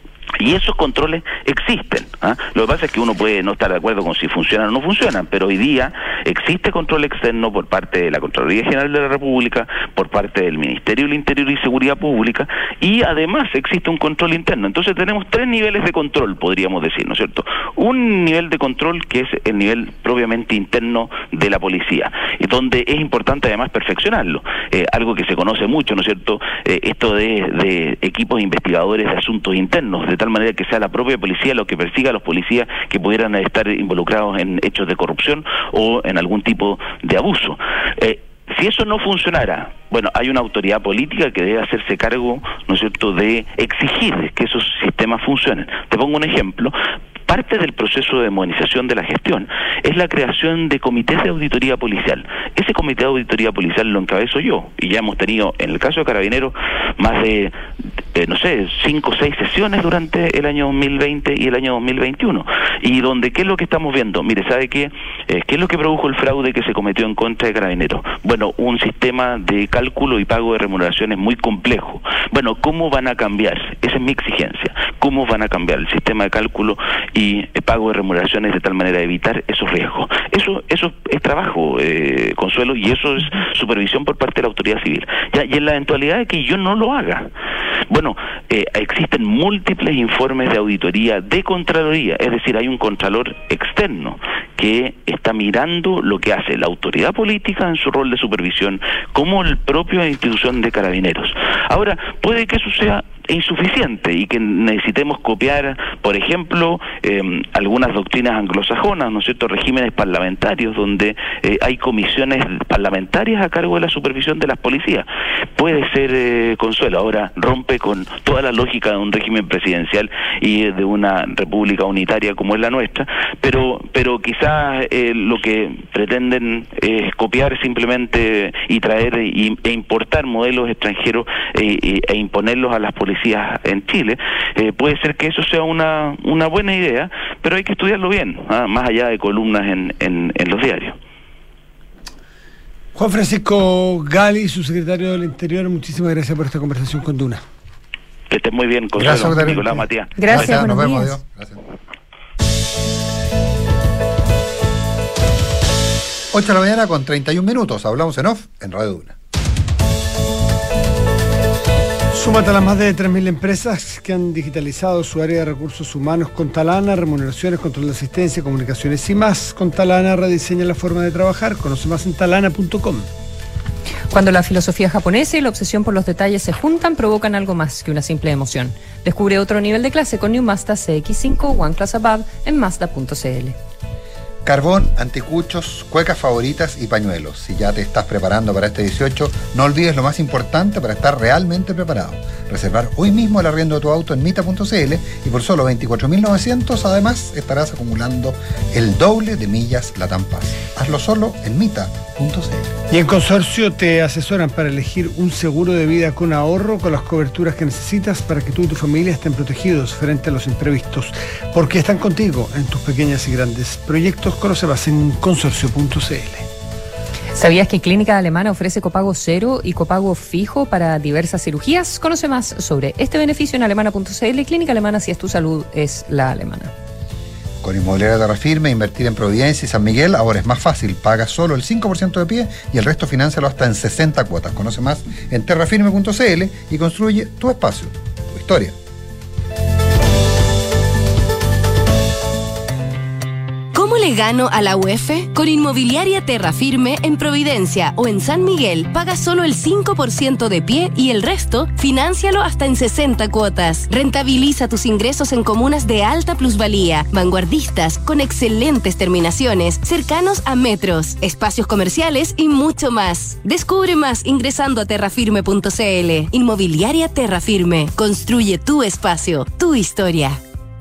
Y esos controles existen, ¿eh? Lo que pasa es que uno puede no estar de acuerdo con si funcionan o no funcionan, pero hoy día existe control externo por parte de la Contraloría General de la República, por parte del Ministerio del Interior y Seguridad Pública, y además existe un control interno. Entonces tenemos tres niveles de control, podríamos decir, ¿no es cierto? Un nivel de control que es el nivel propiamente interno de la policía, y donde es importante además perfeccionarlo, eh, algo que se conoce mucho, ¿no es cierto?, eh, esto de, de equipos investigadores de asuntos internos, de tal manera que sea la propia policía lo que persiga a los policías que pudieran estar involucrados en hechos de corrupción o en algún tipo de abuso. Eh, si eso no funcionara, bueno, hay una autoridad política que debe hacerse cargo, ¿no es cierto?, de exigir que esos sistemas funcionen. Te pongo un ejemplo. Parte del proceso de modernización de la gestión es la creación de comités de auditoría policial. Ese comité de auditoría policial lo encabezo yo, y ya hemos tenido, en el caso de Carabineros, más de, eh, no sé, cinco o seis sesiones durante el año dos mil veinte y el año dos mil veintiuno. Y donde, ¿qué es lo que estamos viendo? Mire, ¿sabe qué? Eh, ¿Qué es lo que produjo el fraude que se cometió en contra de Carabineros? Bueno, un sistema de cálculo y pago de remuneraciones muy complejo. Bueno, ¿cómo van a cambiar? Esa es mi exigencia. ¿Cómo van a cambiar el sistema de cálculo y pago de remuneraciones de tal manera de evitar esos riesgos? Eso eso es trabajo, eh, Consuelo, y eso es supervisión por parte de la autoridad civil. Ya, y en la eventualidad de que yo no lo haga, bueno, eh, existen múltiples informes de auditoría de Contraloría, es decir, hay un contralor externo que está mirando lo que hace la autoridad política en su rol de supervisión, como el propio institución de Carabineros. Ahora, puede que eso sea insuficiente y que necesitemos copiar, por ejemplo, eh, algunas doctrinas anglosajonas, ¿no es cierto?, regímenes parlamentarios donde eh, hay comisiones parlamentarias a cargo de la supervisión de las policías. Puede ser, eh, Consuelo, ahora rompe con toda la lógica de un régimen presidencial y de una república unitaria como es la nuestra, pero pero quizás eh, lo que pretenden es copiar simplemente y traer y, e importar modelos extranjeros eh, e, e imponerlos a las policías en Chile. Eh, puede ser que eso sea una una buena idea, pero hay que estudiarlo bien, ¿ah? Más allá de columnas en, en, en los diarios. Juan Francisco Gali, subsecretario del Interior, muchísimas gracias por esta conversación con Duna. Que estés muy bien, Consuelo, Nicolás, Matías. Gracias, nos vemos, días. Gracias. ocho de la mañana con treinta y un minutos, hablamos en off en Radio Duna. Súmate a las más de tres mil empresas que han digitalizado su área de recursos humanos con Talana, remuneraciones, control de asistencia, comunicaciones y más. Con Talana rediseña la forma de trabajar. Conoce más en talana punto com. Cuando la filosofía japonesa y la obsesión por los detalles se juntan, provocan algo más que una simple emoción. Descubre otro nivel de clase con New Mazda C X cinco One Class Above en Mazda punto c l. Carbón, anticuchos, cuecas favoritas y pañuelos. Si ya te estás preparando para este dieciocho, no olvides lo más importante para estar realmente preparado. Reservar hoy mismo el arriendo de tu auto en mita punto c l y por solo veinticuatro mil novecientos además estarás acumulando el doble de millas Latam Pass. Hazlo solo en mita punto c l. Y en Consorcio te asesoran para elegir un seguro de vida con ahorro, con las coberturas que necesitas para que tú y tu familia estén protegidos frente a los imprevistos, porque están contigo en tus pequeñas y grandes proyectos. Conoce más en consorcio punto c l. ¿Sabías que Clínica Alemana ofrece copago cero y copago fijo para diversas cirugías? Conoce más sobre este beneficio en alemana punto c l. Clínica Alemana, si es tu salud, es la alemana. Con Inmobiliaria Terra Firme, invertir en Providencia y San Miguel ahora es más fácil. Paga solo el cinco por ciento de pie y el resto financialo hasta en sesenta cuotas. Conoce más en terra firme punto c l y construye tu espacio, tu historia. ¿Cómo le gano a la U E F? Con Inmobiliaria Terra Firme en Providencia o en San Miguel, paga solo el cinco por ciento de pie y el resto, fináncialo hasta en sesenta cuotas. Rentabiliza tus ingresos en comunas de alta plusvalía, vanguardistas, con excelentes terminaciones, cercanos a metros, espacios comerciales y mucho más. Descubre más ingresando a terra firme punto c l. Inmobiliaria Terra Firme. Construye tu espacio, tu historia.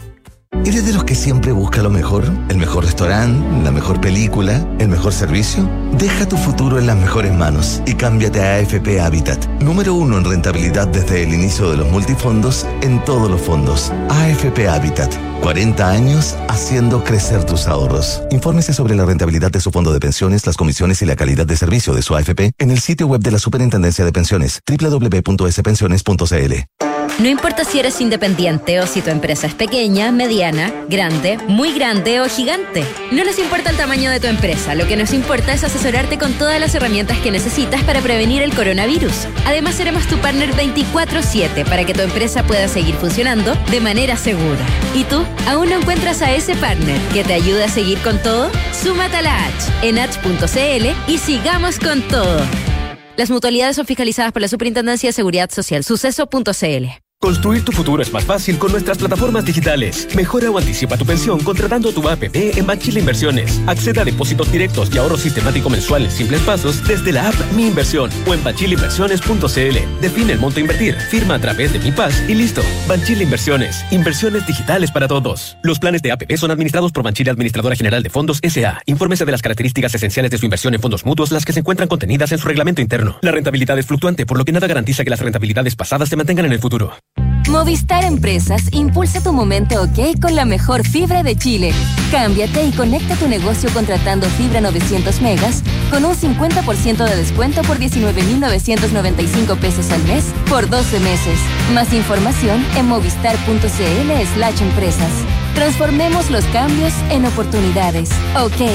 ¿Eres de los que siempre busca lo mejor? ¿El mejor restaurante? ¿La mejor película? ¿El mejor servicio? Deja tu futuro en las mejores manos y cámbiate a A F P Habitat. Número uno en rentabilidad desde el inicio de los multifondos en todos los fondos. A F P Habitat. cuarenta años haciendo crecer tus ahorros. Infórmese sobre la rentabilidad de su fondo de pensiones, las comisiones y la calidad de servicio de su A F P en el sitio web de la Superintendencia de Pensiones, doble u doble u doble u punto s pensiones punto c l. No importa si eres independiente o si tu empresa es pequeña, mediana, grande, muy grande o gigante. No nos importa el tamaño de tu empresa, lo que nos importa es asesorarte con todas las herramientas que necesitas para prevenir el coronavirus. Además, seremos tu partner veinticuatro siete para que tu empresa pueda seguir funcionando de manera segura. ¿Y tú? ¿Aún no encuentras a ese partner que te ayude a seguir con todo? Súmate a la H en h punto c l y sigamos con todo. Las mutualidades son fiscalizadas por la Superintendencia de Seguridad Social. Suceso punto c l. Construir tu futuro es más fácil con nuestras plataformas digitales. Mejora o anticipa tu pensión contratando tu A P P en Banchile Inversiones. Acceda a depósitos directos y ahorro sistemático mensual en simples pasos desde la app Mi Inversión o en banchile inversiones punto c l. Define el monto a invertir, firma a través de Mi Paz y listo. Banchile Inversiones. Inversiones digitales para todos. Los planes de A P P son administrados por Banchile Administradora General de Fondos S A. Infórmese de las características esenciales de su inversión en fondos mutuos, las que se encuentran contenidas en su reglamento interno. La rentabilidad es fluctuante, por lo que nada garantiza que las rentabilidades pasadas se mantengan en el futuro. Movistar Empresas impulsa tu momento OK con la mejor fibra de Chile. Cámbiate y conecta tu negocio contratando fibra novecientos megas con un cincuenta por ciento de descuento por diecinueve mil novecientos noventa y cinco pesos al mes por doce meses. Más información en movistar punto c l slash empresas. Transformemos los cambios en oportunidades. OK.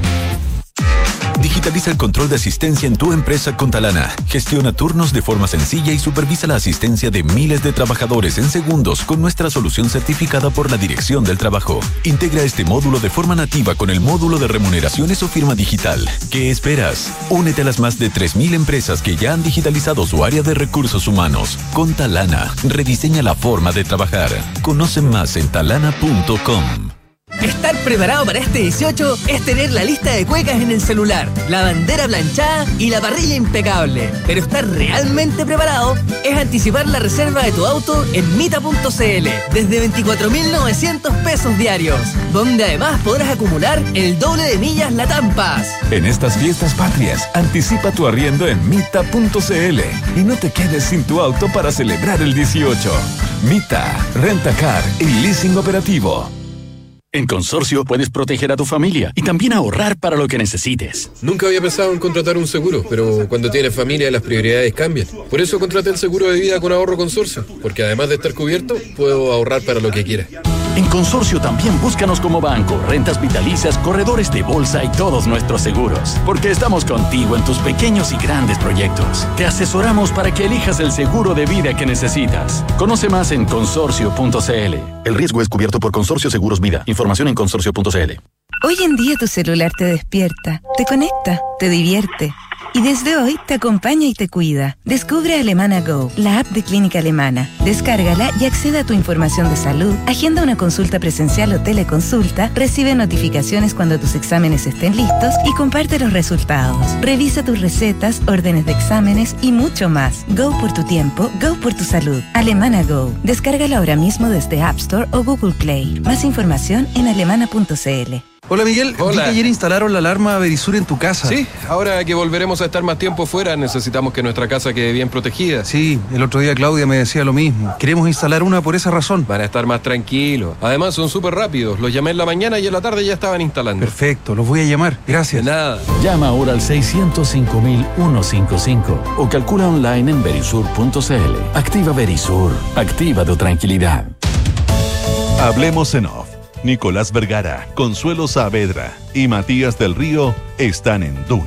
Digitaliza el control de asistencia en tu empresa con Talana. Gestiona turnos de forma sencilla y supervisa la asistencia de miles de trabajadores en segundos con nuestra solución certificada por la Dirección del Trabajo. Integra este módulo de forma nativa con el módulo de remuneraciones o firma digital. ¿Qué esperas? Únete a las más de tres mil empresas que ya han digitalizado su área de recursos humanos. Con Talana, rediseña la forma de trabajar. Conoce más en talana punto com. Estar preparado para este dieciocho es tener la lista de cuecas en el celular, la bandera planchada y la parrilla impecable. Pero estar realmente preparado es anticipar la reserva de tu auto en mita punto c l desde veinticuatro mil novecientos pesos diarios, donde además podrás acumular el doble de millas Latam Pass. En estas fiestas patrias, anticipa tu arriendo en mita punto c l y no te quedes sin tu auto para celebrar el dieciocho. Mita, Rentacar y Leasing Operativo. En Consorcio puedes proteger a tu familia y también ahorrar para lo que necesites. Nunca había pensado en contratar un seguro, pero cuando tienes familia las prioridades cambian. Por eso contraté el seguro de vida con Ahorro Consorcio, porque además de estar cubierto, puedo ahorrar para lo que quiera. En Consorcio también búscanos como banco, rentas vitalicias, corredores de bolsa y todos nuestros seguros. Porque estamos contigo en tus pequeños y grandes proyectos. Te asesoramos para que elijas el seguro de vida que necesitas. Conoce más en consorcio punto c l. El riesgo es cubierto por Consorcio Seguros Vida. Información en consorcio punto c l. Hoy en día tu celular te despierta, te conecta, te divierte. Y desde hoy te acompaña y te cuida. Descubre Alemana Go, la app de Clínica Alemana. Descárgala y accede a tu información de salud, agenda una consulta presencial o teleconsulta, recibe notificaciones cuando tus exámenes estén listos y comparte los resultados. Revisa tus recetas, órdenes de exámenes y mucho más. Go por tu tiempo, go por tu salud. Alemana Go. Descárgala ahora mismo desde App Store o Google Play. Más información en alemana punto c l. Hola Miguel, Hola. vi que ayer instalaron la alarma Verisur en tu casa. Sí, ahora que volveremos a estar más tiempo fuera, necesitamos que nuestra casa quede bien protegida. Sí, el otro día Claudia me decía lo mismo. Queremos instalar una por esa razón. Van a estar más tranquilos. Además son súper rápidos. Los llamé en la mañana y en la tarde ya estaban instalando. Perfecto, los voy a llamar. Gracias. De nada. Llama ahora al seiscientos cinco mil ciento cincuenta y cinco o calcula online en verisur punto c l. Activa Verisur. Activa tu tranquilidad. Hablemos en off. Nicolás Vergara, Consuelo Saavedra y Matías del Río están en Duna.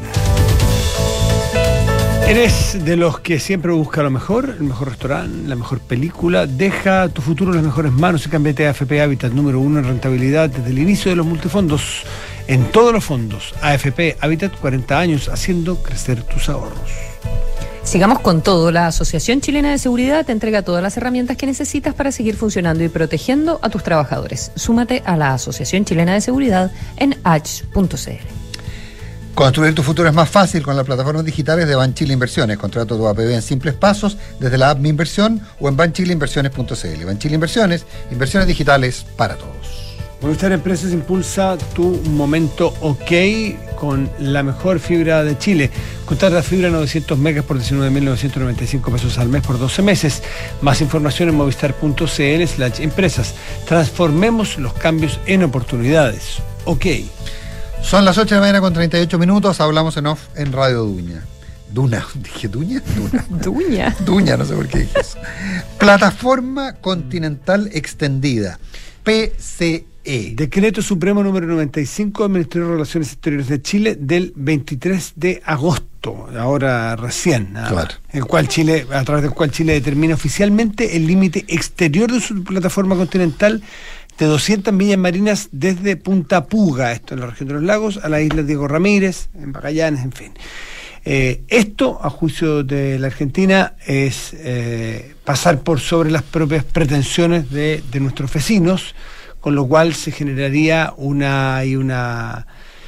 ¿Eres de los que siempre busca lo mejor, el mejor restaurante, la mejor película? Deja tu futuro en las mejores manos y cámbiate a A F P Habitat, número uno en rentabilidad desde el inicio de los multifondos. En todos los fondos, A F P Habitat, cuarenta años haciendo crecer tus ahorros. Sigamos con todo. La Asociación Chilena de Seguridad te entrega todas las herramientas que necesitas para seguir funcionando y protegiendo a tus trabajadores. Súmate a la Asociación Chilena de Seguridad en h punto c l. Construir tu futuro es más fácil con las plataformas digitales de Banchile Inversiones. Contrata tu A P B en simples pasos desde la app Mi Inversión o en banchile inversiones punto c l. Banchile Inversiones, inversiones digitales para todos. Movistar Empresas impulsa tu momento OK con la mejor fibra de Chile. Contrata fibra novecientos megas por diecinueve mil novecientos noventa y cinco pesos al mes por doce meses. Más información en movistar punto c l slash empresas. Transformemos los cambios en oportunidades. OK. Son las ocho de la mañana con treinta y ocho minutos. Hablamos en off en Radio Duña. Duna, dije Duña, Duna. Duña. Duña, no sé por qué dije eso. Plataforma Continental Extendida, P C E. Decreto Supremo número noventa y cinco del Ministerio de Relaciones Exteriores de Chile del veintitrés de agosto, ahora recién, nada más, Claro. el cual Chile, a través del cual Chile determina oficialmente el límite exterior de su plataforma continental de doscientas millas marinas desde Punta Puga, esto en la región de los lagos, a la isla Diego Ramírez, en Magallanes, en fin. Eh, esto, a juicio de la Argentina, es eh, pasar por sobre las propias pretensiones de, de nuestros vecinos, con lo cual se generaría una y una...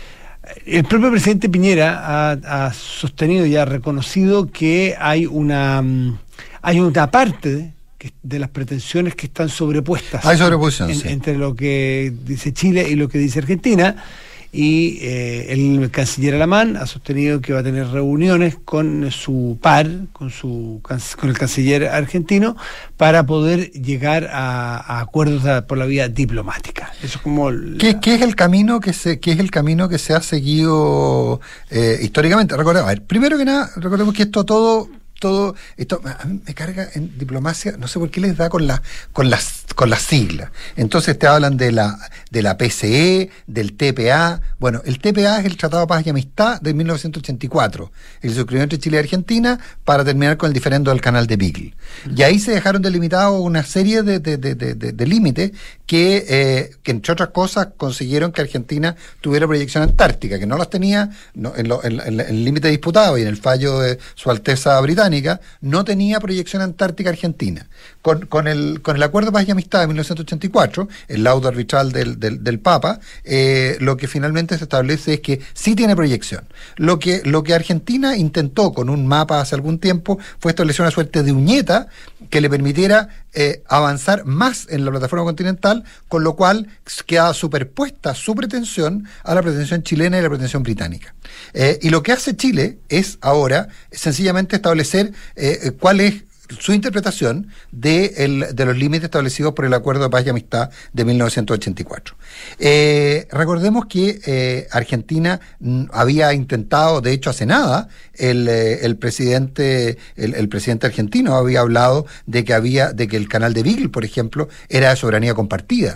El propio presidente Piñera ha, ha sostenido y ha reconocido que hay una hay una parte de, de las pretensiones que están sobrepuestas. Hay sobreposición, en, sí. entre lo que dice Chile y lo que dice Argentina. Y eh, el canciller Alamán ha sostenido que va a tener reuniones con su par, con su con el canciller argentino, para poder llegar a, a acuerdos a, por la vía diplomática. Eso es como la... ¿Qué, qué es el camino que se qué es el camino que se ha seguido eh, históricamente? Recordemos, a ver, primero que nada, recordemos que esto todo todo esto a mí me carga en diplomacia, no sé por qué les da con la con las con las siglas. Entonces te hablan de la de la P C E, del T P A. Bueno, el T P A es el Tratado de Paz y Amistad de mil novecientos ochenta y cuatro, el que se suscribió entre Chile y Argentina para terminar con el diferendo del canal de Beagle. Y ahí se dejaron delimitados una serie de, de, de, de, de, de límites que, eh, que entre otras cosas consiguieron que Argentina tuviera proyección antártica, que no las tenía no, en, lo, en, en, en el límite disputado y en el fallo de Su Alteza Británica, no tenía proyección antártica Argentina. Con, con, el, con el Acuerdo de Paz y Amistad de mil novecientos ochenta y cuatro, el laudo arbitral del, del, del Papa, eh, lo que finalmente se establece es que sí tiene proyección. Lo que, lo que Argentina intentó con un mapa hace algún tiempo fue establecer una suerte de uñeta que le permitiera eh, avanzar más en la plataforma continental, con lo cual queda superpuesta su pretensión a la pretensión chilena y la pretensión británica. Eh, y lo que hace Chile es ahora sencillamente establecer eh, cuál es su interpretación de, el, de los límites establecidos por el Acuerdo de Paz y Amistad de mil novecientos ochenta y cuatro. Eh, recordemos que eh, Argentina mm, había intentado, de hecho hace nada, el, eh, el presidente el, el presidente argentino había hablado de que había de que el canal de Beagle, por ejemplo, era de soberanía compartida.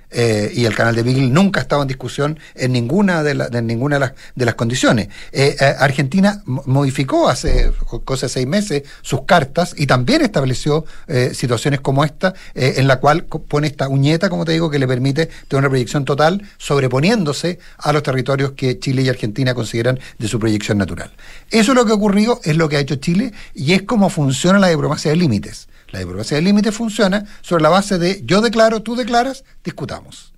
Eh, y el canal de Beagle nunca ha estado en discusión en ninguna de, la, de ninguna de las, de las condiciones. Eh, eh, Argentina modificó hace cosa de seis meses sus cartas y también estableció eh, situaciones como esta, eh, en la cual pone esta uñeta, como te digo, que le permite tener una proyección total sobreponiéndose a los territorios que Chile y Argentina consideran de su proyección natural. Eso es lo que ha ocurrido, es lo que ha hecho Chile y es como funciona la diplomacia de límites. La diplomacia de límites funciona sobre la base de yo declaro, tú declaras, discutamos.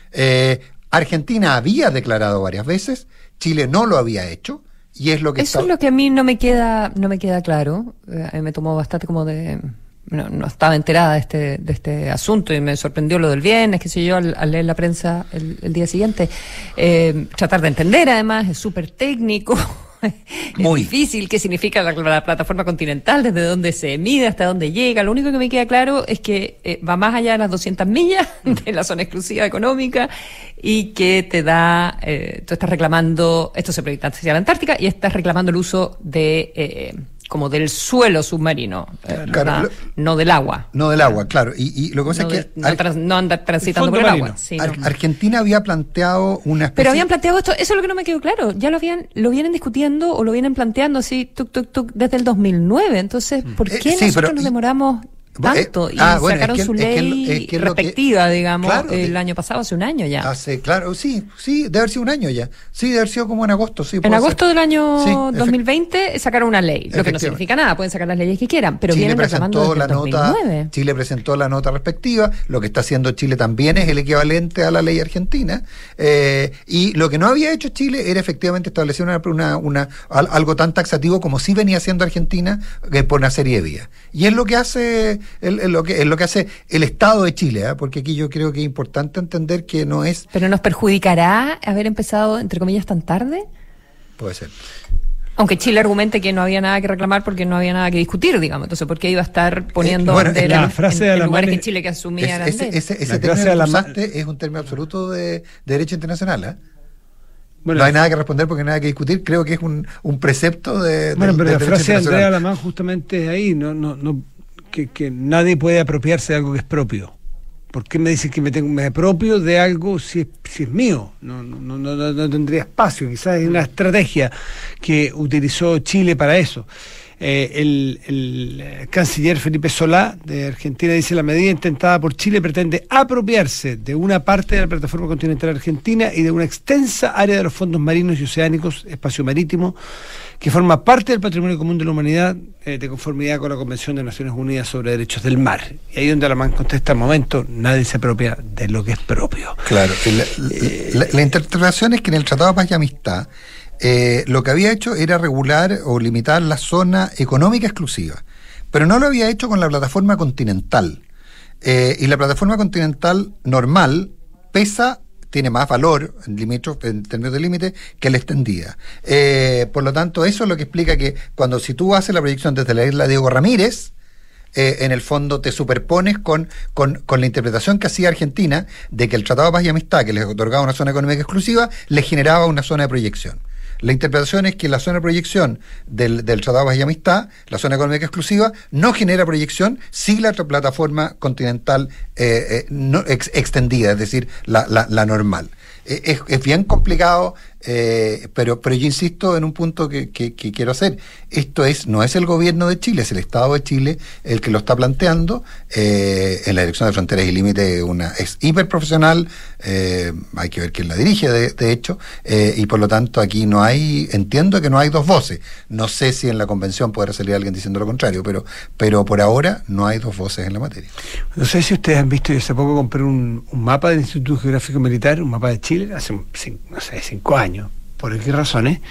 Eh, Argentina había declarado varias veces, Chile no lo había hecho y es lo que eso está... es lo que a mí no me queda no me queda claro. Eh, a mí me tomó bastante como de no, no estaba enterada de este de este asunto y me sorprendió lo del viernes, qué sé yo, al, al leer la prensa el, el día siguiente. Eh, tratar de entender, además, es súper técnico. Es Muy difícil qué significa la, la plataforma continental, desde dónde se mide, hasta dónde llega. Lo único que me queda claro es que eh, va más allá de las doscientas millas de la zona exclusiva económica y que te da, eh, tú estás reclamando, esto se proyecta hacia la Antártica y estás reclamando el uso de... Eh, como del suelo submarino, claro, claro, lo, no del agua. No del agua, claro. Y, y lo que pasa no es que... De, no, trans, no andar transitando por el agua. Sí, Ar no. Argentina había planteado una especie... Pero habían planteado esto, eso es lo que no me quedó claro. Ya lo habían lo vienen discutiendo o lo vienen planteando así, tuk, tuk, tuk, desde el dos mil nueve. Entonces, ¿por qué eh, sí, nosotros pero, nos demoramos tanto? Eh, y ah, bueno, sacaron es que, su ley es que lo, es que respectiva, que, digamos, claro, el de, año pasado, hace un año ya. Hace, claro, sí, sí, debe haber sido un año ya. Sí, debe haber sido como en agosto, sí. En agosto ser. del año sí, dos mil veinte sacaron una ley, lo que no significa nada, pueden sacar las leyes que quieran, pero Chile vienen presentó reclamando la desde el dos mil nueve. Nota, Chile presentó la nota respectiva, lo que está haciendo Chile también es el equivalente a la ley argentina, eh, y lo que no había hecho Chile era efectivamente establecer una, una, una algo tan taxativo como sí venía haciendo Argentina eh, por una serie de vías. Y es lo que hace el, el, lo que el lo que hace el Estado de Chile, ¿eh? Porque aquí yo creo que es importante entender que no es... ¿Pero nos perjudicará haber empezado, entre comillas, tan tarde? Puede ser. Aunque Chile argumente que no había nada que reclamar porque no había nada que discutir, digamos. Entonces, ¿por qué iba a estar poniendo eh, bueno, de la en, frase en, de en lugares que que Chile que asumía eran ese, de ese, ese, ese término que usaste es un término absoluto de, de derecho internacional, ¿eh? Bueno, no hay nada que responder porque no hay nada que discutir. Creo que es un, un precepto de, bueno, de, pero de la frase de Andrea Alamán justamente es ahí, no, no, no Que, que nadie puede apropiarse de algo que es propio. ¿Por qué me dicen que me, tengo, me apropio de algo si es, si es mío? No, no, no, no, no tendría espacio. Quizás es una estrategia que utilizó Chile para eso. Eh, el, el canciller Felipe Solá de Argentina dice: la medida intentada por Chile pretende apropiarse de una parte de la plataforma continental argentina y de una extensa área de los fondos marinos y oceánicos, espacio marítimo, que forma parte del patrimonio común de la humanidad, eh, de conformidad con la Convención de Naciones Unidas sobre Derechos del Mar. Y ahí donde Alamán contesta: al momento nadie se apropia de lo que es propio. Claro, la, eh, la, la interpretación es que en el Tratado de Paz y Amistad eh, lo que había hecho era regular o limitar la zona económica exclusiva, pero no lo había hecho con la plataforma continental. Eh, y la plataforma continental normal pesa... tiene más valor en, limítrofe, en términos de límite que la extendida. Eh, por lo tanto, eso es lo que explica que cuando si tú haces la proyección desde la isla Diego Ramírez, eh, en el fondo te superpones con, con, con la interpretación que hacía Argentina de que el Tratado de Paz y Amistad, que les otorgaba una zona económica exclusiva, les generaba una zona de proyección. La interpretación es que la zona de proyección del, del Tratado de Paz y Amistad, la zona económica exclusiva, no genera proyección si la plataforma continental eh, eh, no, ex, extendida, es decir, la, la, la normal. Eh, es, es bien complicado, eh, pero, pero yo insisto en un punto que, que, que quiero hacer. Esto es no es el gobierno de Chile, es el Estado de Chile el que lo está planteando. Eh, en la Dirección de Fronteras y Límites una, es hiperprofesional, eh, hay que ver quién la dirige, de, de hecho, eh, y por lo tanto aquí no hay, entiendo que no hay dos voces. No sé si en la convención podrá salir alguien diciendo lo contrario, pero, pero por ahora no hay dos voces en la materia. No sé si ustedes han visto, yo hace poco compré un, un mapa del Instituto Geográfico Militar, un mapa de Chile, hace cinco, no sé, cinco años, por qué razones,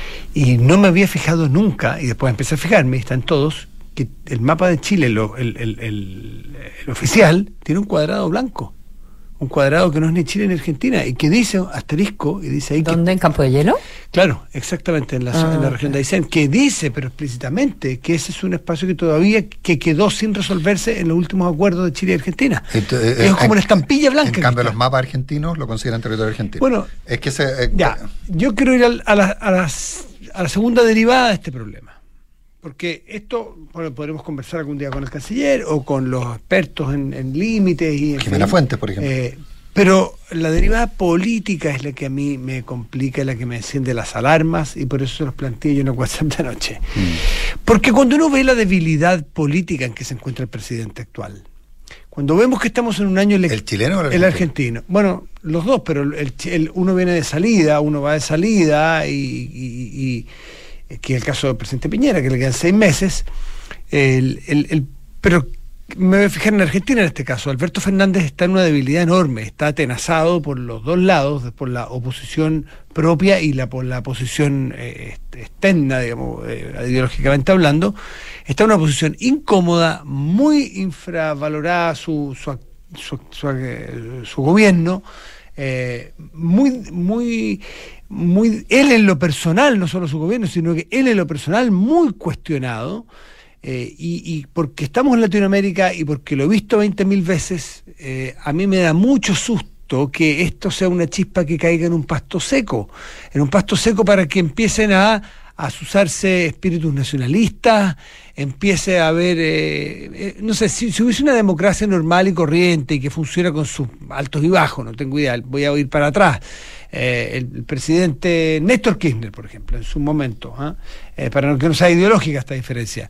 y no me había fijado nunca, y después empecé a fijarme, están todos, que el mapa de Chile, lo, el, el, el, el oficial, tiene un cuadrado blanco, un cuadrado que no es ni Chile ni Argentina, y que dice asterisco, y dice ahí... ¿Dónde? Que, ¿en Campo de Hielo? Claro, exactamente, en la, ah, en la región de Aysén, que dice, pero explícitamente, que ese es un espacio que todavía que quedó sin resolverse en los últimos acuerdos de Chile y Argentina. Entonces, es como en, una estampilla blanca. En cambio, los mapas argentinos lo consideran territorio argentino. Bueno, es que se, eh, ya, yo quiero ir a, a, la, a, las, a la segunda derivada de este problema. Porque esto, bueno, podremos conversar algún día con el canciller o con los expertos en, en límites y... En Jimena fin, Fuentes, por ejemplo. Eh, Pero la derivada política es la que a mí me complica, la que me enciende las alarmas, y por eso se los planteé yo en el WhatsApp de anoche. Mm. Porque cuando uno ve la debilidad política en que se encuentra el presidente actual, cuando vemos que estamos en un año elect- ¿El chileno o el argentino? el argentino? Bueno, los dos, pero el, el, uno viene de salida, uno va de salida, y, y, y que es el caso del presidente Piñera, que le quedan seis meses, el, el, el, pero me voy a fijar en Argentina en este caso. Alberto Fernández está en una debilidad enorme, está atenazado por los dos lados, por la oposición propia y la por la posición eh, externa, digamos, eh, ideológicamente hablando. Está en una posición incómoda, muy infravalorada su su, su, su, su, su gobierno, eh, muy, muy, muy, él en lo personal, no solo su gobierno, sino que él en lo personal muy cuestionado. Eh, y, y porque estamos en Latinoamérica y porque lo he visto veinte mil veces, eh, a mí me da mucho susto que esto sea una chispa que caiga en un pasto seco, en un pasto seco para que empiecen a, a usarse espíritus nacionalistas, empiece a haber, eh, eh, no sé, si, si hubiese una democracia normal y corriente y que funciona con sus altos y bajos, no tengo idea, voy a ir para atrás. Eh, el, el presidente Néstor Kirchner, por ejemplo, en su momento, ¿eh? Eh, para que no sea ideológica esta diferencia,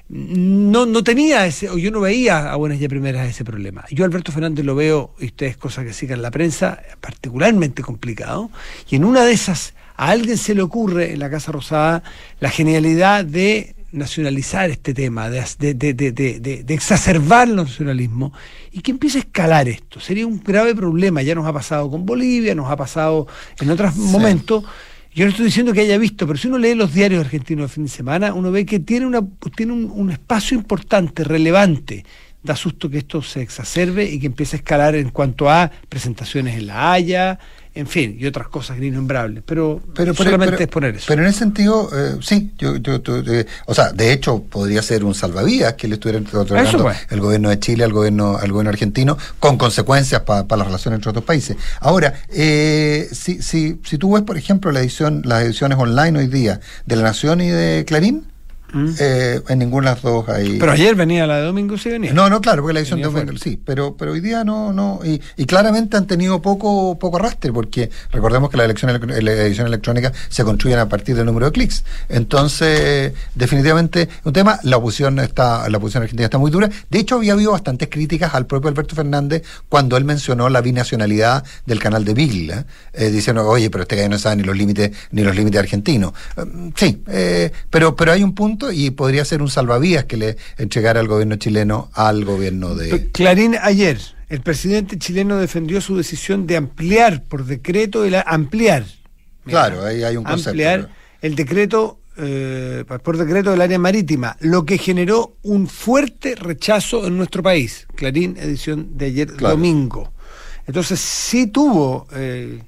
no no tenía ese, o yo no veía a buenas y a primeras ese problema. Yo Alberto Fernández lo veo, y ustedes cosas que sigan la prensa, particularmente complicado, y en una de esas a alguien se le ocurre en la Casa Rosada la genialidad de nacionalizar este tema, de, de, de, de, de, de exacerbar el nacionalismo, y que empiece a escalar esto. Sería un grave problema, ya nos ha pasado con Bolivia, nos ha pasado en otros sí. momentos. Yo no estoy diciendo que haya visto, pero si uno lee los diarios argentinos de fin de semana, uno ve que tiene una tiene un, un espacio importante, relevante. Da susto que esto se exacerbe y que empiece a escalar en cuanto a presentaciones en La Haya, en fin, y otras cosas innombrables. Pero, pero solamente pero, es poner eso. Pero en ese sentido, eh, sí, yo, yo, yo eh, o sea, de hecho, podría ser un salvavidas que le estuvieran otorgando el gobierno de Chile al gobierno al gobierno argentino, con consecuencias para pa las relaciones entre otros países. Ahora, eh, si, si, si tú ves, por ejemplo, la edición, las ediciones online hoy día de La Nación y de Clarín, Mm. Eh, en ninguna de las dos hay. Pero ayer venía la de domingo, sí venía. No, no, claro, porque la edición venía de domingo, sí, pero, pero hoy día no, no, y, y claramente han tenido poco, poco arrastre, porque recordemos que la elección, la edición electrónica se construyen a partir del número de clics. Entonces, definitivamente, un tema, la oposición está, la oposición argentina está muy dura. De hecho, había habido bastantes críticas al propio Alberto Fernández cuando él mencionó la binacionalidad del canal de Beagle, ¿eh? Eh, diciendo, oye, pero este gallo no sabe ni los límites, ni los límites argentinos. Eh, sí, eh, pero, pero hay un punto, y podría ser un salvavidas que le entregara al gobierno chileno al gobierno de... Clarín ayer, el presidente chileno defendió su decisión de ampliar por decreto, el ampliar. Mira, claro, ahí hay un concepto. Ampliar pero... el decreto, eh, por decreto del área marítima, lo que generó un fuerte rechazo en nuestro país. Clarín, edición de ayer, claro. Domingo. Entonces sí tuvo... Eh,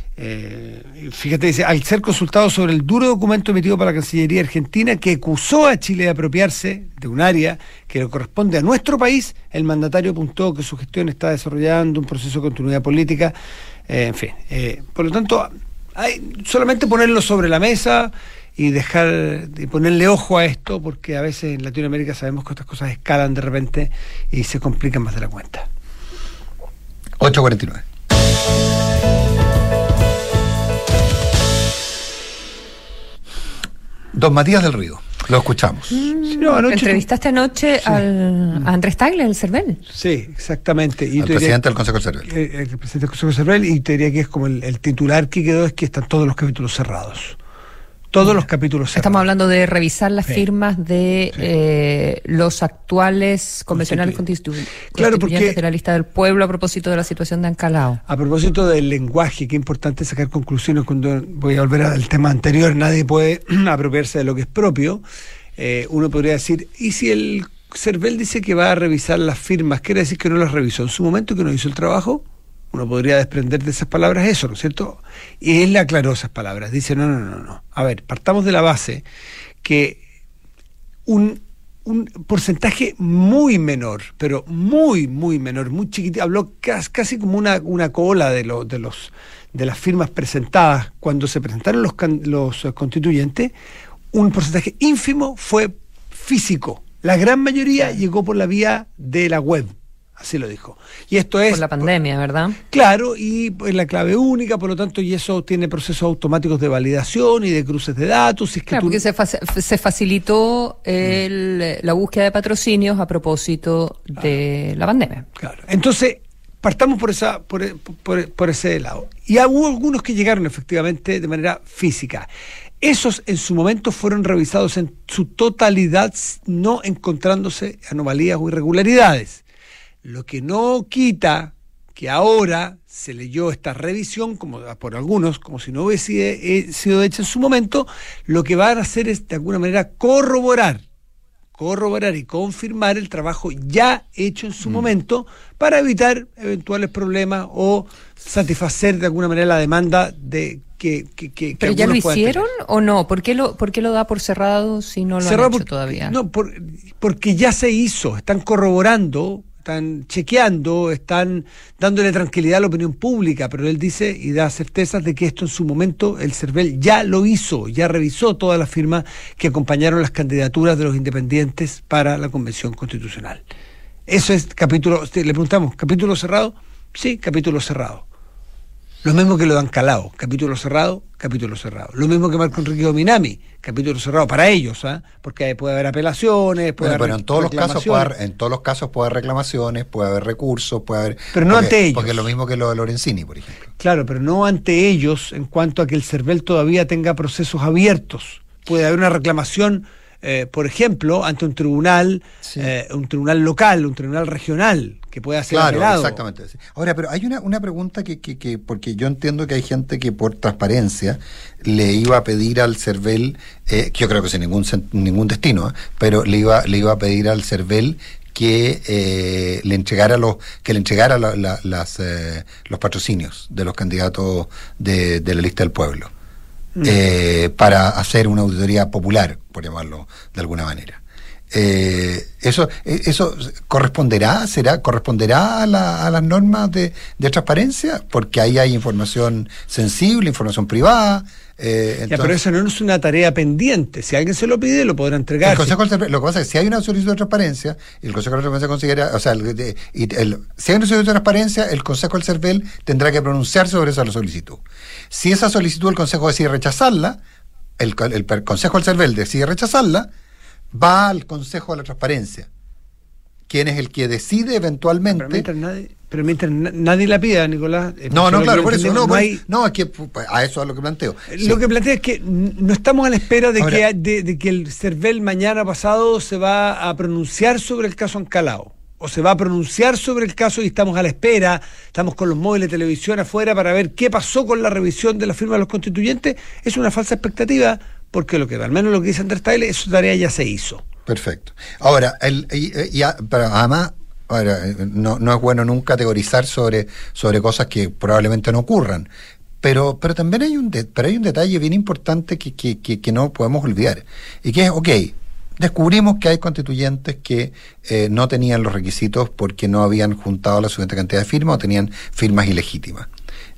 Eh, fíjate, dice, al ser consultado sobre el duro documento emitido por la Cancillería Argentina que acusó a Chile de apropiarse de un área que le corresponde a nuestro país, el mandatario apuntó que su gestión está desarrollando un proceso de continuidad política, eh, en fin, eh, por lo tanto hay solamente ponerlo sobre la mesa y dejar de ponerle ojo a esto, porque a veces en Latinoamérica sabemos que estas cosas escalan de repente y se complican más de la cuenta. ocho cuarenta y nueve. Don Matías del Río, lo escuchamos. Mm, no, anoche entrevistaste anoche sí. al, a Andrés Tagle, el CERVEL. Sí, exactamente. Y el presidente diría, del Consejo del CERVEL. El, el presidente del Consejo del CERVEL, y te diría que es como el, el titular que quedó, es que están todos los capítulos cerrados. Todos los capítulos cerrados. Estamos hablando de revisar las sí. firmas de sí. eh, los actuales convencionales constituyentes claro, porque, de la lista del pueblo a propósito de la situación de Ancalao. A propósito del lenguaje, qué importante sacar conclusiones cuando voy a volver al tema anterior, nadie puede apropiarse de lo que es propio. Eh, uno podría decir, ¿y si el CERVEL dice que va a revisar las firmas? ¿Quiere decir que no las revisó en su momento, que no hizo el trabajo? Uno podría desprender de esas palabras eso, ¿no es cierto? Y él le aclaró esas palabras. Dice, no, no, no, no. A ver, partamos de la base que un, un porcentaje muy menor, pero muy, muy menor, muy chiquitito, habló casi, casi como una, una cola de, lo, de, los, de las firmas presentadas cuando se presentaron los, los constituyentes, un porcentaje ínfimo fue físico. La gran mayoría llegó por la vía de la web. Así lo dijo. Y esto es... Por la pandemia, ¿verdad? Claro, y es la clave única, por lo tanto, y eso tiene procesos automáticos de validación y de cruces de datos. Y es que claro, tú... porque se, fa- se facilitó el, la búsqueda de patrocinios a propósito de la pandemia. Claro. Entonces, partamos por esa por, por, por ese lado. Y hubo algunos que llegaron efectivamente de manera física. Esos en su momento fueron revisados en su totalidad, no encontrándose anomalías o irregularidades. Lo que no quita que ahora se leyó esta revisión como por algunos, como si no hubiese sido hecha en su momento, lo que van a hacer es de alguna manera corroborar, corroborar y confirmar el trabajo ya hecho en su mm. momento para evitar eventuales problemas o satisfacer de alguna manera la demanda de que, que, que ¿Pero que ya lo tener. hicieron o no? ¿Por qué lo, por qué lo da por cerrado si no lo cerrado han hecho por, todavía? No, por, porque ya se hizo, están corroborando, están chequeando, están dándole tranquilidad a la opinión pública, pero él dice y da certezas de que esto en su momento el CERVEL ya lo hizo, ya revisó todas las firmas que acompañaron las candidaturas de los independientes para la Convención Constitucional. Eso es capítulo, le preguntamos, ¿capítulo cerrado? Sí, capítulo cerrado. Lo mismo que lo dan Calao, capítulo cerrado, capítulo cerrado. Lo mismo que Marco Enrique Dominami, capítulo cerrado para ellos, ¿eh? Porque puede haber apelaciones, puede bueno, haber pero en todos los casos puede haber, en todos los casos puede haber reclamaciones, puede haber recursos, puede haber. Pero no porque, ante ellos. Porque es lo mismo que lo de Lorenzini, por ejemplo. Claro, pero no ante ellos en cuanto a que el CERVEL todavía tenga procesos abiertos. Puede haber una reclamación, eh, por ejemplo, ante un tribunal, sí. eh, un tribunal local, un tribunal regional, que pueda ser claro, apelado. Exactamente. Sí. Ahora, pero hay una, una pregunta que, que, que, porque yo entiendo que hay gente que por transparencia le iba a pedir al CERVEL, eh, que yo creo que sin ningún ningún destino, ¿eh? pero le iba, le iba a pedir al CERVEL que eh, le entregara los que le entregara la, la, las, eh, los patrocinios de los candidatos de, de la lista del pueblo mm. eh, para hacer una auditoría popular, por llamarlo de alguna manera. Eh, eso eso corresponderá será corresponderá a, la, a las normas de, de transparencia, porque ahí hay información sensible, información privada. Eh, entonces, ya, pero eso no es una tarea pendiente. Si alguien se lo pide, lo podrá entregar. El Consejo, lo que pasa es que si hay una solicitud de transparencia, y el Consejo de Transparencia considera, o sea, el, de, y el, si hay una solicitud de transparencia, el Consejo del CERVEL tendrá que pronunciarse sobre esa solicitud. Si esa solicitud el Consejo decide rechazarla, el, el, el Consejo del CERVEL decide rechazarla, va al Consejo de la Transparencia, quien es el que decide eventualmente. Pero mientras nadie, pero mientras nadie la pida, Nicolás. No, no, claro, por eso. No, no, por, hay, no, es que a eso es lo que planteo. Lo sí. que planteo es que no estamos a la espera de, Ahora, que, de, de que el CERVEL mañana pasado se va a pronunciar sobre el caso Ancalao, o se va a pronunciar sobre el caso y estamos a la espera, estamos con los móviles de televisión afuera para ver qué pasó con la revisión de la firma de los constituyentes. Es una falsa expectativa, porque lo que al menos lo que dice Andrés Tagle, esa tarea ya se hizo. Perfecto. Ahora, el, y, y, pero además, ahora, no, no es bueno nunca categorizar sobre, sobre cosas que probablemente no ocurran, pero, pero también hay un de, pero hay un detalle bien importante que, que, que, que no podemos olvidar, y que es, ok, descubrimos que hay constituyentes que eh, no tenían los requisitos porque no habían juntado la suficiente cantidad de firmas o tenían firmas ilegítimas.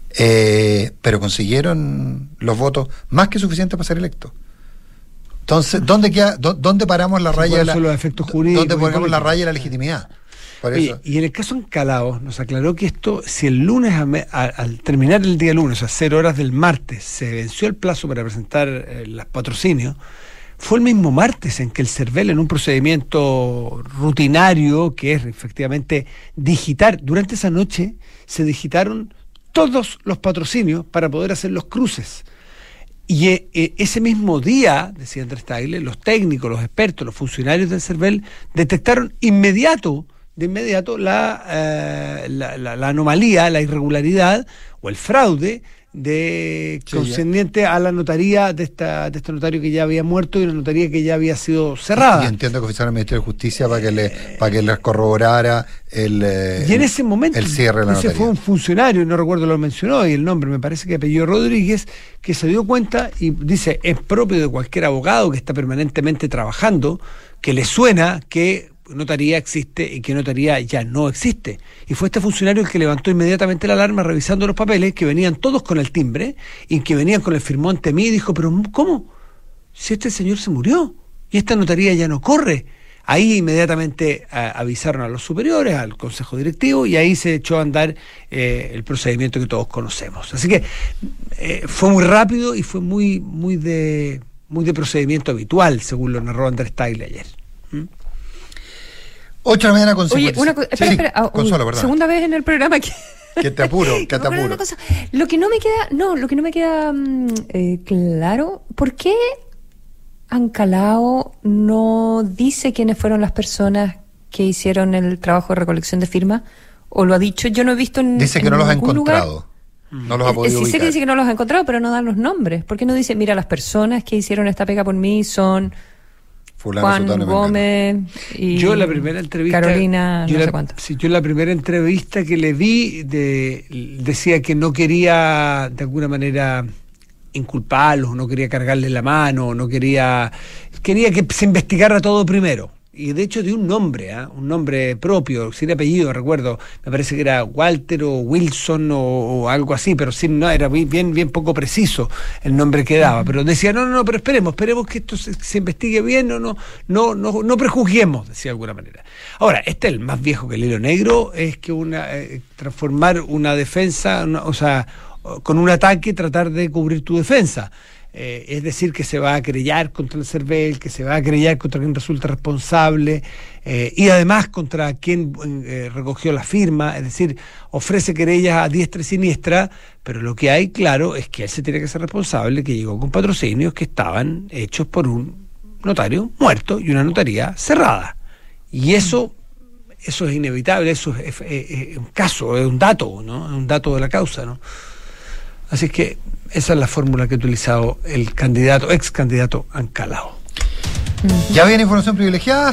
Eh, pero consiguieron los votos más que suficientes para ser electos. Entonces, ¿dónde queda, dónde paramos la raya de la, los efectos jurídicos? ¿Dónde ponemos la raya de la legitimidad? Por Oye, eso. Y en el caso Ancalao nos aclaró que esto, si el lunes, a me, a, al terminar el día lunes, a cero horas del martes, se venció el plazo para presentar eh, los patrocinios, fue el mismo martes en que el CERVEL, en un procedimiento rutinario, que es efectivamente digitar, durante esa noche se digitaron todos los patrocinios para poder hacer los cruces. Y eh, eh, ese mismo día, decía Andrés Tagle, los técnicos, los expertos, los funcionarios del CERVEL detectaron inmediato, de inmediato la, eh, la, la, la anomalía, la irregularidad o el fraude de sí, concerniente ya. a la notaría de esta de este notario que ya había muerto y una notaría que ya había sido cerrada. Y entiendo que oficiaron al Ministerio de Justicia para que le para que les corroborara el eh, y en ese momento el cierre de la ese notaría. Fue un funcionario, no recuerdo lo mencionó y el nombre, me parece que apellido Rodríguez, que se dio cuenta y dice, es propio de cualquier abogado que está permanentemente trabajando, que le suena que notaría existe y que notaría ya no existe. Y fue este funcionario el que levantó inmediatamente la alarma revisando los papeles, que venían todos con el timbre y que venían con el firmón ante mí, y dijo, pero ¿cómo? Si este señor se murió y esta notaría ya no corre. Ahí inmediatamente a, avisaron a los superiores, al consejo directivo, y ahí se echó a andar eh, el procedimiento que todos conocemos. Así que eh, fue muy rápido y fue muy, muy de muy de procedimiento habitual, según lo narró Andrés Tagle ayer. ¿Mm? ocho de la mañana con Oye, una cosa, espera, sí, espera, ah, Consuelo, perdón. segunda vez en el programa que... Que te apuro, que te apuro. Una cosa, lo que no me queda, no, lo que no me queda mm, eh, claro, ¿por qué Ancalao no dice quiénes fueron las personas que hicieron el trabajo de recolección de firmas? ¿O lo ha dicho? Yo no he visto en Dice que en no los ha ningún encontrado. Lugar. No los ha podido Sí, sé ubicar. que dice que no los ha encontrado, pero no dan los nombres. ¿Por qué no dice, mira, las personas que hicieron esta pega por mí son Fulano, Juan Sutano, Gómez y yo la primera entrevista Carolina, yo no la, sé cuánto? Sí, yo la primera entrevista que le vi de, decía que no quería de alguna manera inculparlos, no quería cargarles la mano, no quería quería que se investigara todo primero. Y de hecho dio un nombre, ¿eh? un nombre propio, sin apellido, recuerdo, me parece que era Walter o Wilson o, o algo así, pero sin, no, era bien, bien poco preciso el nombre que daba, pero decía, no, no, no, pero esperemos, esperemos que esto se, se investigue bien, no, no, no, no, no prejuzguemos, decía de alguna manera. Ahora, este es el más viejo que el hilo negro, es que una eh, transformar una defensa, una, o sea, con un ataque tratar de cubrir tu defensa. Eh, es decir, que se va a querellar contra el CERVEL, que se va a querellar contra quien resulta responsable eh, y además contra quien eh, recogió la firma, es decir, ofrece querellas a diestra y siniestra, pero lo que hay claro es que él se tiene que ser responsable, que llegó con patrocinios que estaban hechos por un notario muerto y una notaría cerrada. Y eso, eso es inevitable, eso es, es, es, es un caso, es un dato, ¿no? Es un dato de la causa, ¿no? Así que esa es la fórmula que ha utilizado el candidato, ex candidato Ancalao. Ya viene información privilegiada.